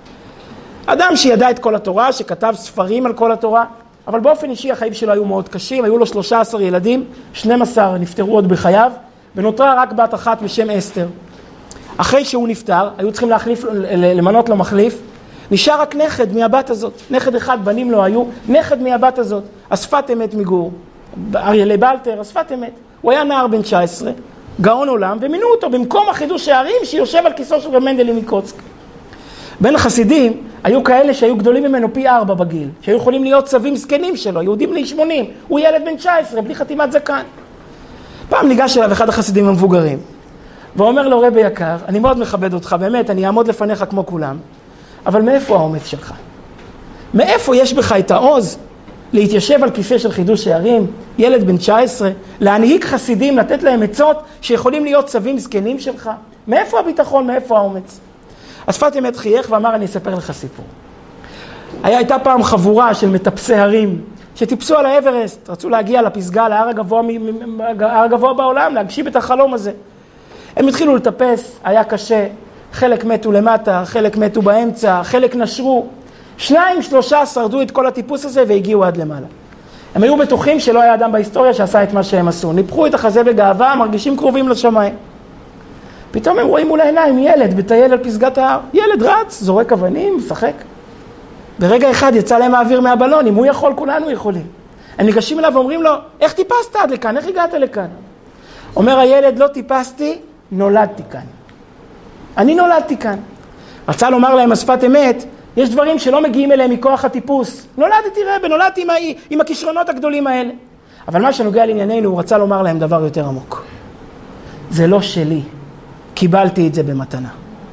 אדם שידע את כל התורה, שכתב ספרים על כל התורה, אבל באופן אישי החיים שלו היו מאוד קשים, היו לו שלושה עשר ילדים, שנים עשר נפטרו עוד בחייו, ונותרה רק בת אחת בשם אסתר. אחרי שהוא נפטר, היו צריכים להחליף, למנות לו מחליף, נשאר רק נכד מהבת הזאת, נכד אחד, בנים לא היו, נכד מהבת הזאת, השפת אמת מגור, אריה בלטר, השפת אמת. הוא היה נער בן תשע עשרה, גאון עולם, ומינו אותו במקום החידוש הערים שיושב על כיסו של רב מנדל מקוצק. בין החסידים היו כאלה שהיו גדולים ממנו פי ארבע בגיל, שהיו יכולים להיות צווים זקנים שלו, יהודים בני שמונים, הוא ילד בן תשע עשרה, בלי חתימת זקן. פעם ניגש אליו אחד החסידים המבוגרים, ואומר לו, רבי יקר, אני מאוד מכבד אותך, באמת, אני אעמוד לפניך כמו כולם, אבל מאיפה האומץ שלך? מאיפה יש בך את העוז להתיישב על כיסא של חידוש הערים, ילד בן תשע עשרה, להנהיג חסידים, לתת להם עצות שיכולים להיות צווים זקנים שלך? מאיפה הביטחון, מאיפה האומץ? השפת אמת חייך ואמר, אני אספר לך סיפור. היה, הייתה פעם חבורה של מטפסי הרים, שטיפסו על האברסט, רצו להגיע לפסגה, להר הגבוה, ההר הגבוה בעולם, להגשים את החלום הזה. הם התחילו לטפס, היה קשה, חלק מתו למטה, חלק מתו באמצע, חלק נשרו. שניים, שלושה שרדו את כל הטיפוס הזה והגיעו עד למעלה. הם היו בטוחים שלא היה אדם בהיסטוריה שעשה את מה שהם עשו. ניפחו את החזה בגאווה, מרגישים קרובים לשמיים. פתאום הם רואים מול העיניים ילד בטייל על פסגת ההר. ילד רץ, זורק אבנים, משחק. ברגע אחד יצא להם האוויר מהבלון, אם הוא יכול, כולנו יכולים. הם ניגשים אליו ואומרים לו, איך טיפסת עד לכאן? איך הגעת לכאן? אומר הילד, לא טיפסתי, נולדתי כאן. אני נולדתי כאן. רצה לומר להם השפת אמת, יש דברים שלא מגיעים אליהם מכוח הטיפוס. נולדתי רבי, נולדתי עם, עם הכישרונות הגדולים האלה. אבל מה שנוגע לענייננו, הוא רצה לומר להם דבר יותר עמוק. זה לא שלי. קיבלתי את זה במתנה.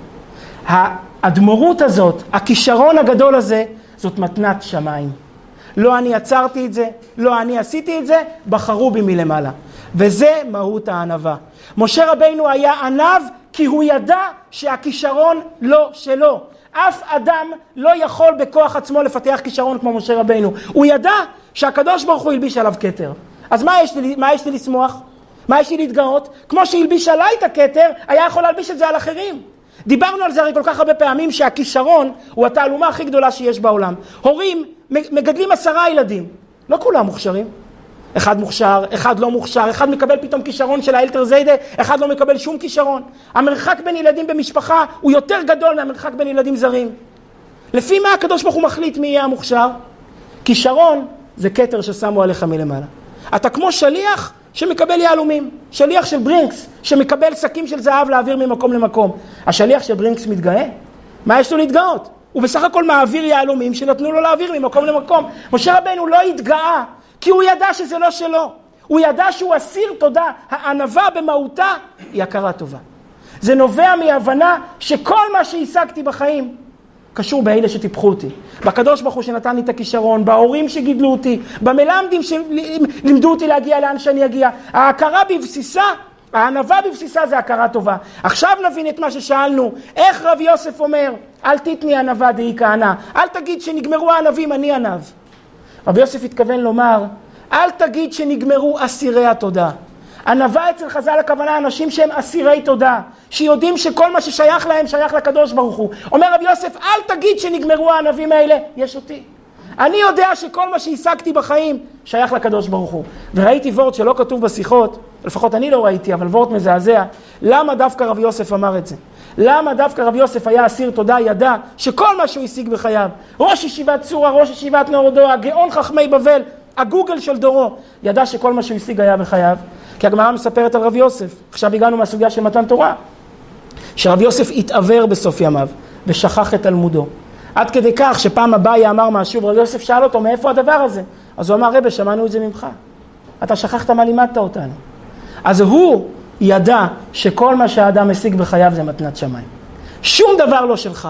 האדמורות הזאת, הכישרון הגדול הזה, זאת מתנת שמיים. לא אני עצרתי את זה, לא אני עשיתי את זה, בחרו בי מלמעלה. וזה מהות הענווה. משה רבינו היה ענב כי הוא ידע שהכישרון לא שלו. אף אדם לא יכול בכוח עצמו לפתח כישרון כמו משה רבינו. הוא ידע שהקדוש ברוך הוא ילביש עליו כתר. אז מה יש לי, מה יש לי לשמוח? מה יש לי להתגאות? כמו שהלביש עליי את הכתר, היה יכול להלביש את זה על אחרים. דיברנו על זה הרי כל כך הרבה פעמים שהכישרון הוא התעלומה הכי גדולה שיש בעולם. הורים מגדלים עשרה ילדים. לא כולם מוכשרים. אחד מוכשר, אחד לא מוכשר, אחד מקבל פתאום כישרון של האלתר זיידה, אחד לא מקבל שום כישרון. המרחק בין ילדים במשפחה הוא יותר גדול מהמרחק בין ילדים זרים. לפי מה הקדוש ברוך הוא מחליט מי יהיה המוכשר? כישרון זה כתר ששמו עליך מלמעלה. אתה כמו שליח שמקבל יהלומים, שליח של ברינקס שמקבל שקים של זהב להעביר ממקום למקום. השליח של ברינקס מתגאה? מה יש לו להתגאות? הוא בסך הכל מעביר יהלומים שנתנו לו להעביר ממקום למקום. משה רבנו לא התגאה כי הוא ידע שזה לא שלו. הוא ידע שהוא אסיר תודה. הענווה במהותה היא הכרה טובה. זה נובע מהבנה שכל מה שהשגתי בחיים קשור באלה שטיפחו אותי. בקדוש ברוך הוא שנתן לי את הכישרון, בהורים שגידלו אותי, במלמדים שלימדו אותי להגיע לאן שאני אגיע. ההכרה בבסיסה, הענווה בבסיסה זה הכרה טובה. עכשיו נבין את מה ששאלנו. איך רב יוסף אומר, אל תתני ענווה דהי כהנה. אל תגיד שנגמרו הענבים, אני ענב. רב יוסף התכוון לומר, אל תגיד שנגמרו אסירי התודה. ענווה אצל חז"ל הכוונה אנשים שהם אסירי תודה, שיודעים שכל מה ששייך להם שייך לקדוש ברוך הוא. אומר רב יוסף, אל תגיד שנגמרו הענבים האלה, יש אותי. אני יודע שכל מה שהשגתי בחיים שייך לקדוש ברוך הוא. וראיתי וורט שלא כתוב בשיחות, לפחות אני לא ראיתי, אבל וורט מזעזע. למה דווקא רב יוסף אמר את זה? למה דווקא רב יוסף היה אסיר תודה, ידע שכל מה שהוא השיג בחייו, ראש ישיבת צורה, ראש ישיבת נורדו, הגאון חכמי בבל, הגוגל של דורו, ידע שכל מה שהוא השיג היה בחייו? כי הגמרא מספרת על רב יוסף. עכשיו הגענו מהסוגיה של מתן תורה. שרב יוסף התעבר בסוף ימיו ושכח את תלמודו. עד כדי כך שפעם הבאה אמר משהו, רב יוסף שאל אותו מאיפה הדבר הזה? אז הוא אמר, רבי, שמענו את זה ממך. אתה שכחת מה לימדת אותנו. אז הוא ידע שכל מה שהאדם השיג בחייו זה מתנת שמיים. שום דבר לא שלך.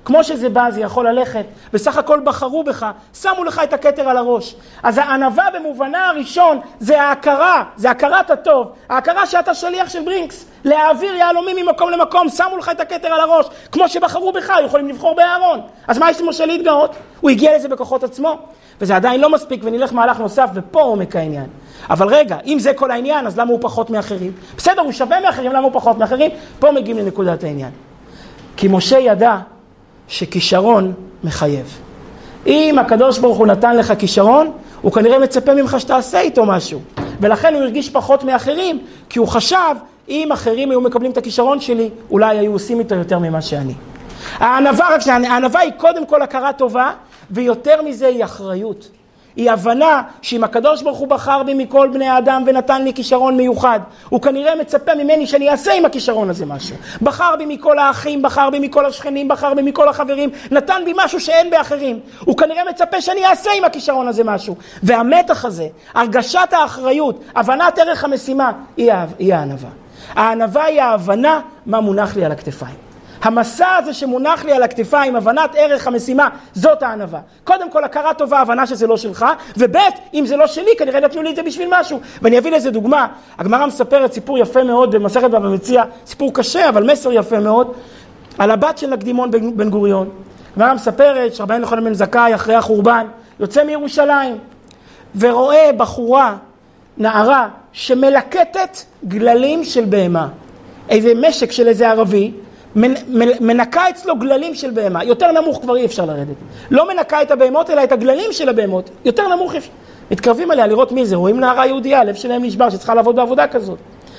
כמו שזה בא, זה יכול ללכת. בסך הכל בחרו בך, שמו לך את הכתר על הראש. אז הענווה במובנה הראשון זה ההכרה, זה הכרת הטוב. ההכרה שאתה שליח של ברינקס, להעביר יהלומים ממקום למקום, שמו לך את הכתר על הראש. כמו שבחרו בך, יכולים לבחור באהרון. אז מה יש למשה להתגאות? הוא הגיע לזה בכוחות עצמו. וזה עדיין לא מספיק, ונלך מהלך נוסף, ופה עומק העניין. אבל רגע, אם זה כל העניין, אז למה הוא פחות מאחרים? בסדר, הוא שווה מאחרים, למה הוא פחות מאחרים? פה מגיעים לנקודת העניין. כי משה ידע שכישרון מחייב. אם הקדוש ברוך הוא נתן לך כישרון, הוא כנראה מצפה ממך שתעשה איתו משהו. ולכן הוא הרגיש פחות מאחרים, כי הוא חשב, אם אחרים היו מקבלים את הכישרון שלי, אולי היו עושים איתו יותר ממה שאני. הענווה, רק שהענווה היא קודם כל הכרה טובה, ויותר מזה היא אחריות. היא הבנה שאם הקדוש ברוך הוא בחר בי מכל בני האדם ונתן לי כישרון מיוחד, הוא כנראה מצפה ממני שאני אעשה עם הכישרון הזה משהו. בחר בי מכל האחים, בחר בי מכל השכנים, בחר בי מכל החברים, נתן בי משהו שאין באחרים. הוא כנראה מצפה שאני אעשה עם הכישרון הזה משהו. והמתח הזה, הרגשת האחריות, הבנת ערך המשימה, היא, היא הענווה. הענווה היא ההבנה מה מונח לי על הכתפיים. המסע הזה שמונח לי על הכתפיים, הבנת ערך המשימה, זאת הענווה. קודם כל, הכרה טובה, הבנה שזה לא שלך, ובית, אם זה לא שלי, כנראה נתנו לי את זה בשביל משהו. ואני אביא לזה דוגמה. הגמרא מספרת סיפור יפה מאוד במסכת בבא מציעא, סיפור קשה, אבל מסר יפה מאוד, על הבת של נקדימון בן גוריון. הגמרא מספרת שרבנו יוחנן בן זכאי, אחרי החורבן, יוצא מירושלים, ורואה בחורה, נערה, שמלקטת גללים של בהמה. איזה משק של איזה ערבי, מנקה אצלו גללים של בהמה, יותר נמוך כבר אי אפשר לרדת. לא מנקה את הבהמות, אלא את הגללים של הבהמות, יותר נמוך אפשר. מתקרבים עליה לראות מי זה, רואים נערה יהודייה, הלב שלהם נשבר, שצריכה לעבוד בעבודה כזאת.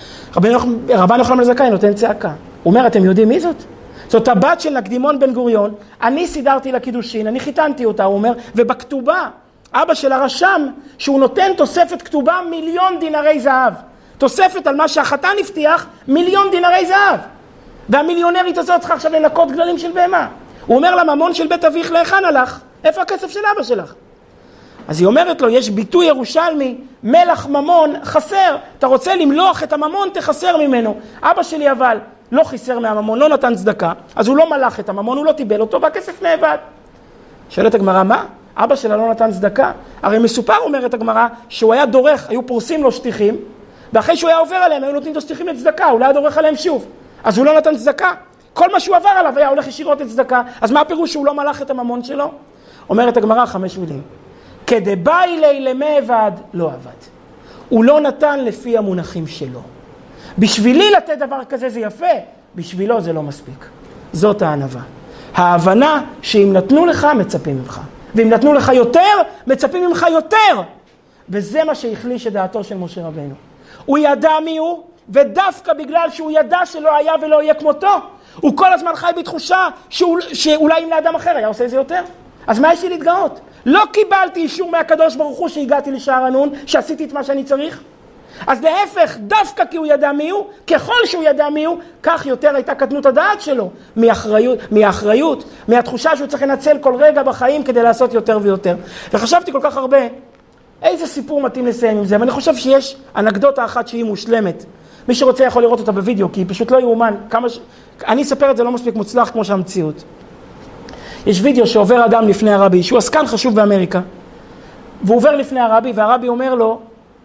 רבן יוחנן בן זכאי נותן צעקה. הוא אומר, אתם יודעים מי זאת? זאת הבת של נקדימון בן גוריון, אני סידרתי לה קידושין, אני חיתנתי אותה, הוא אומר, ובכתובה, אבא שלה רשם שהוא נותן תוספת כתובה מיליון דינרי זהב. תוספת על מה שהחתן הבטיח, מיליון דינרי זהב. והמיליונרית הזאת צריכה עכשיו לנקות גללים של בהמה. הוא אומר לה, ממון של בית אביך להיכן הלך? איפה הכסף של אבא שלך? אז היא אומרת לו, יש ביטוי ירושלמי, מלח ממון חסר. אתה רוצה למלוח את הממון, תחסר ממנו. אבא שלי אבל לא חיסר מהממון, לא נתן צדקה, אז הוא לא מלח את הממון, הוא לא טיבל אותו, והכסף נאבד. שואלת הגמרא, מה? אבא שלה לא נתן צדקה? הרי מסופר, אומרת הגמרא, שהוא היה דורך, היו פורסים לו שטיחים, ואחרי שהוא היה עובר עליהם, היו נותנים לו שטיחים לצדקה, הוא לא היה דורך עליהם שוב. אז הוא לא נתן צדקה. כל מה שהוא עבר עליו היה הולך ישירות לצדקה. אז מה הפירוש שהוא לא מלח את הממון שלו? אומרת הגמרא חמש מילים. כדבאי לי למעבד לא עבד. הוא לא נתן לפי המונחים שלו. בשבילי לתת דבר כזה זה יפה, בשבילו זה לא מספיק. זאת הענווה. ההבנה שאם נתנו לך, מצפים ממך. ואם נתנו לך יותר, מצפים ממך יותר. וזה מה שהחליש את דעתו של משה רבנו. הוא ידע מי הוא, ודווקא בגלל שהוא ידע שלא היה ולא יהיה כמותו, הוא כל הזמן חי בתחושה שאול, שאולי אם לאדם אחר היה עושה זה יותר. אז מה יש לי להתגאות? לא קיבלתי אישור מהקדוש ברוך הוא שהגעתי לשער הנון, שעשיתי את מה שאני צריך. אז להפך, דווקא כי הוא ידע מי הוא, ככל שהוא ידע מי הוא, כך יותר הייתה קטנות הדעת שלו, מאחריות, מהאחריות, מהתחושה שהוא צריך לנצל כל רגע בחיים כדי לעשות יותר ויותר. וחשבתי כל כך הרבה, איזה סיפור מתאים לסיים עם זה, ואני חושב שיש אנקדוטה אחת שהיא מושלמת. מי שרוצה יכול לראות אותה בווידאו, כי היא פשוט לא יאומן. כמה ש... אני אספר את זה לא מספיק מוצלח כמו שהמציאות. יש וידאו שעובר אדם לפני הרבי, שהוא עסקן חשוב באמריקה, והוא עובר לפני הרבי, והרבי אומר לו,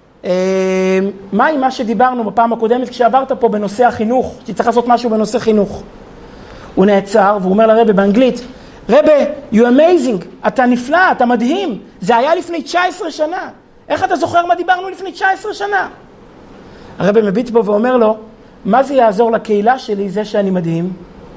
מה עם מה שדיברנו בפעם הקודמת כשעברת פה בנושא החינוך, שצריך לעשות משהו בנושא חינוך. הוא נעצר והוא אומר לרבי באנגלית, רבי, you amazing, אתה נפלא, אתה מדהים, זה היה לפני תשע עשרה שנה. איך אתה זוכר מה דיברנו לפני תשע עשרה שנה? הרבי מביט בו ואומר לו, מה זה יעזור לקהילה שלי זה שאני מדהים?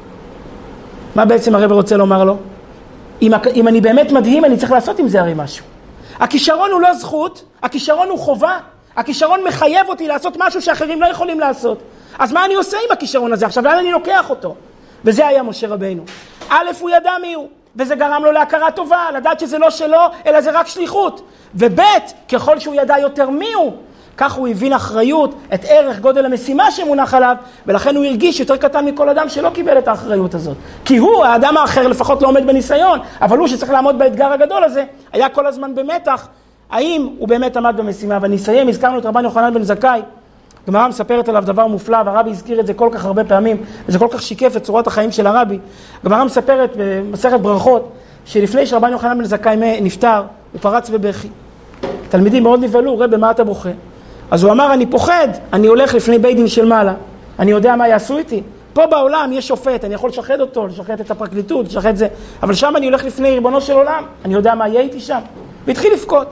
מה בעצם הרבי רוצה לומר לו? אם, אם אני באמת מדהים, אני צריך לעשות עם זה הרי משהו. הכישרון הוא לא זכות, הכישרון הוא חובה. הכישרון מחייב אותי לעשות משהו שאחרים לא יכולים לעשות. אז מה אני עושה עם הכישרון הזה? עכשיו, לאן אני לוקח אותו? וזה היה משה רבנו. א', הוא ידע מי הוא, וזה גרם לו להכרה טובה, לדעת שזה לא שלו, אלא זה רק שליחות. וב', ככל שהוא ידע יותר מי הוא, כך הוא הבין אחריות, את ערך גודל המשימה שמונח עליו, ולכן הוא הרגיש יותר קטן מכל אדם שלא קיבל את האחריות הזאת. כי הוא, האדם האחר, לפחות לא עומד בניסיון, אבל הוא שצריך לעמוד באתגר הגדול הזה, היה כל הזמן במתח, האם הוא באמת עמד במשימה. ואני אסיים, הזכרנו את רבן יוחנן בן זכאי, גמרא מספרת עליו דבר מופלא, והרבי הזכיר את זה כל כך הרבה פעמים, וזה כל כך שיקף את צורת החיים של הרבי. גמרא מספרת במסכת ברכות, שלפני שרבן יוחנן בן זכאי נפטר, הוא פרץ בבכי. תלמידים מאוד נבהלו, רבי, מה אתה בוכה? אז הוא אמר, אני פוחד, אני הולך לפני בית דין של מעלה, אני יודע מה יעשו איתי. פה בעולם יש שופט, אני יכול לשחד אותו, לשחד את הפרקליטות, לשחד את זה, אבל שם אני הולך לפני ריבונו של עולם, אני יודע מה יהיה איתי שם. והתחיל לבכות.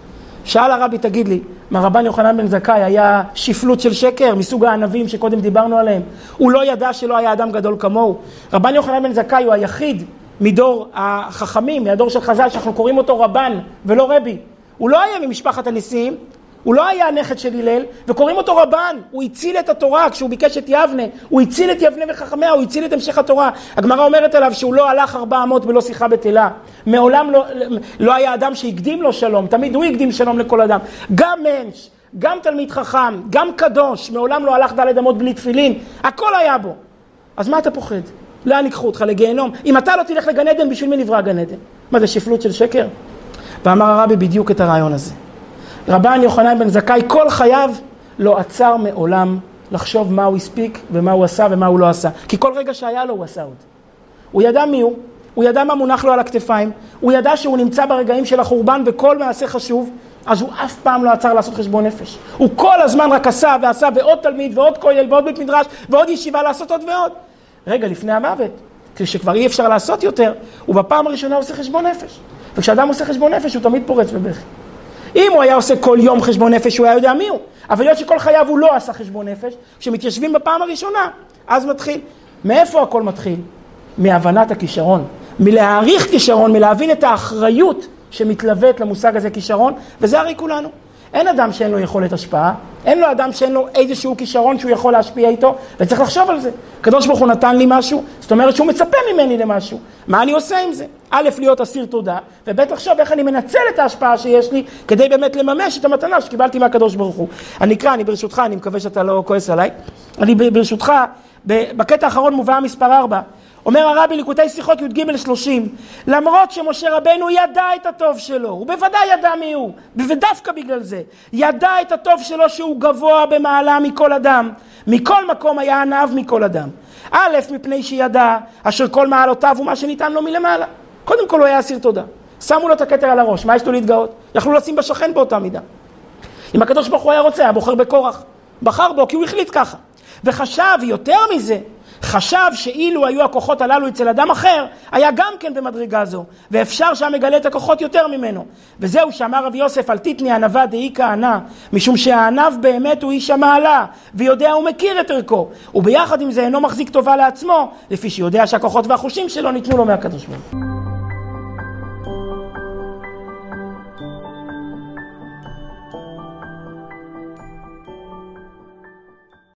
שאל הרבי, תגיד לי, מה רבן יוחנן בן זכאי היה שפלות של שקר, מסוג הענבים שקודם דיברנו עליהם? הוא לא ידע שלא היה אדם גדול כמוהו. רבן יוחנן בן זכאי הוא היחיד מדור החכמים, מהדור של חז"ל, שאנחנו קוראים אותו רבן ולא רבי. הוא לא היה ממשפחת הנשיאים, הוא לא היה הנכד של הלל, וקוראים אותו רבן. הוא הציל את התורה כשהוא ביקש את יבנה, הוא הציל את יבנה וחכמיה, הוא הציל את המשך התורה. הגמרא אומרת עליו שהוא לא הלך ארבע אמות ולא שיחה בתלה. מעולם לא, לא היה אדם שהקדים לו שלום, תמיד הוא הקדים שלום לכל אדם. גם מנש, גם תלמיד חכם, גם קדוש, מעולם לא הלך דלת אמות בלי תפילין, הכל היה בו. אז מה אתה פוחד? לאן ייקחו אותך? לגיהנום? אם אתה לא תלך לגן עדן, בשביל מי נברא גן עדן? מה זה, שפלות של שקר? ואמר הרבי בדיוק את הרעיון הזה. רבן יוחנן בן זכאי כל חייו לא עצר מעולם לחשוב מה הוא הספיק ומה הוא עשה ומה הוא לא עשה. כי כל רגע שהיה לו הוא עשה עוד. הוא ידע מי הוא, הוא ידע מה מונח לו על הכתפיים, הוא ידע שהוא נמצא ברגעים של החורבן וכל מעשה חשוב, אז הוא אף פעם לא עצר לעשות חשבון נפש. הוא כל הזמן רק עשה ועשה ועוד תלמיד ועוד כולל ועוד בית מדרש ועוד ישיבה לעשות עוד ועוד. רגע לפני המוות, כשכבר אי אפשר לעשות יותר, הוא בפעם הראשונה עושה חשבון נפש. וכשאדם עושה חשבון נפש הוא תמיד פורץ בבכי. אם הוא היה עושה כל יום חשבון נפש, הוא היה יודע מי הוא. אבל להיות שכל חייו הוא לא עשה חשבון נפש, כשמתיישבים בפעם הראשונה, אז מתחיל. מאיפה הכל מתחיל? מהבנת הכישרון. מלהעריך כישרון, מלהבין את האחריות שמתלוות למושג הזה כישרון, וזה הרי כולנו. אין אדם שאין לו יכולת השפעה, אין לו אדם שאין לו איזשהו כישרון שהוא יכול להשפיע איתו, וצריך לחשוב על זה. הקדוש ברוך הוא נתן לי משהו, זאת אומרת שהוא מצפה ממני למשהו. מה אני עושה עם זה? א', להיות אסיר תודה, וב', לחשוב איך אני מנצל את ההשפעה שיש לי, כדי באמת לממש את המתנה שקיבלתי מהקדוש ברוך הוא. אני אקרא, אני ברשותך, אני מקווה שאתה לא כועס עליי. אני ברשותך, בקטע האחרון מובא מספר ארבע. אומר הרבי ליקוטי שיחות י"ג שלושים, למרות שמשה רבנו ידע את הטוב שלו, הוא בוודאי ידע מי הוא, ודווקא בגלל זה, ידע את הטוב שלו שהוא גבוה במעלה מכל אדם, מכל מקום היה ענב מכל אדם. א', מפני שידע אשר כל מעלותיו הוא מה שניתן לו מלמעלה. קודם כל הוא היה אסיר תודה. שמו לו את הכתר על הראש, מה יש לו להתגאות? יכלו לשים בשכן באותה מידה. אם הקדוש ברוך הוא היה רוצה, היה בוחר בקורח. בחר בו כי הוא החליט ככה. וחשב יותר מזה, חשב שאילו היו הכוחות הללו אצל אדם אחר, היה גם כן במדרגה זו, ואפשר שם מגלה את הכוחות יותר ממנו. וזהו שאמר רבי יוסף, אל תתני ענווה דאי כענה, משום שהענב באמת הוא איש המעלה, ויודע ומכיר את ערכו, וביחד עם זה אינו מחזיק טובה לעצמו, לפי שיודע שהכוחות והחושים שלו ניתנו לו מהקדוש ברוך הוא.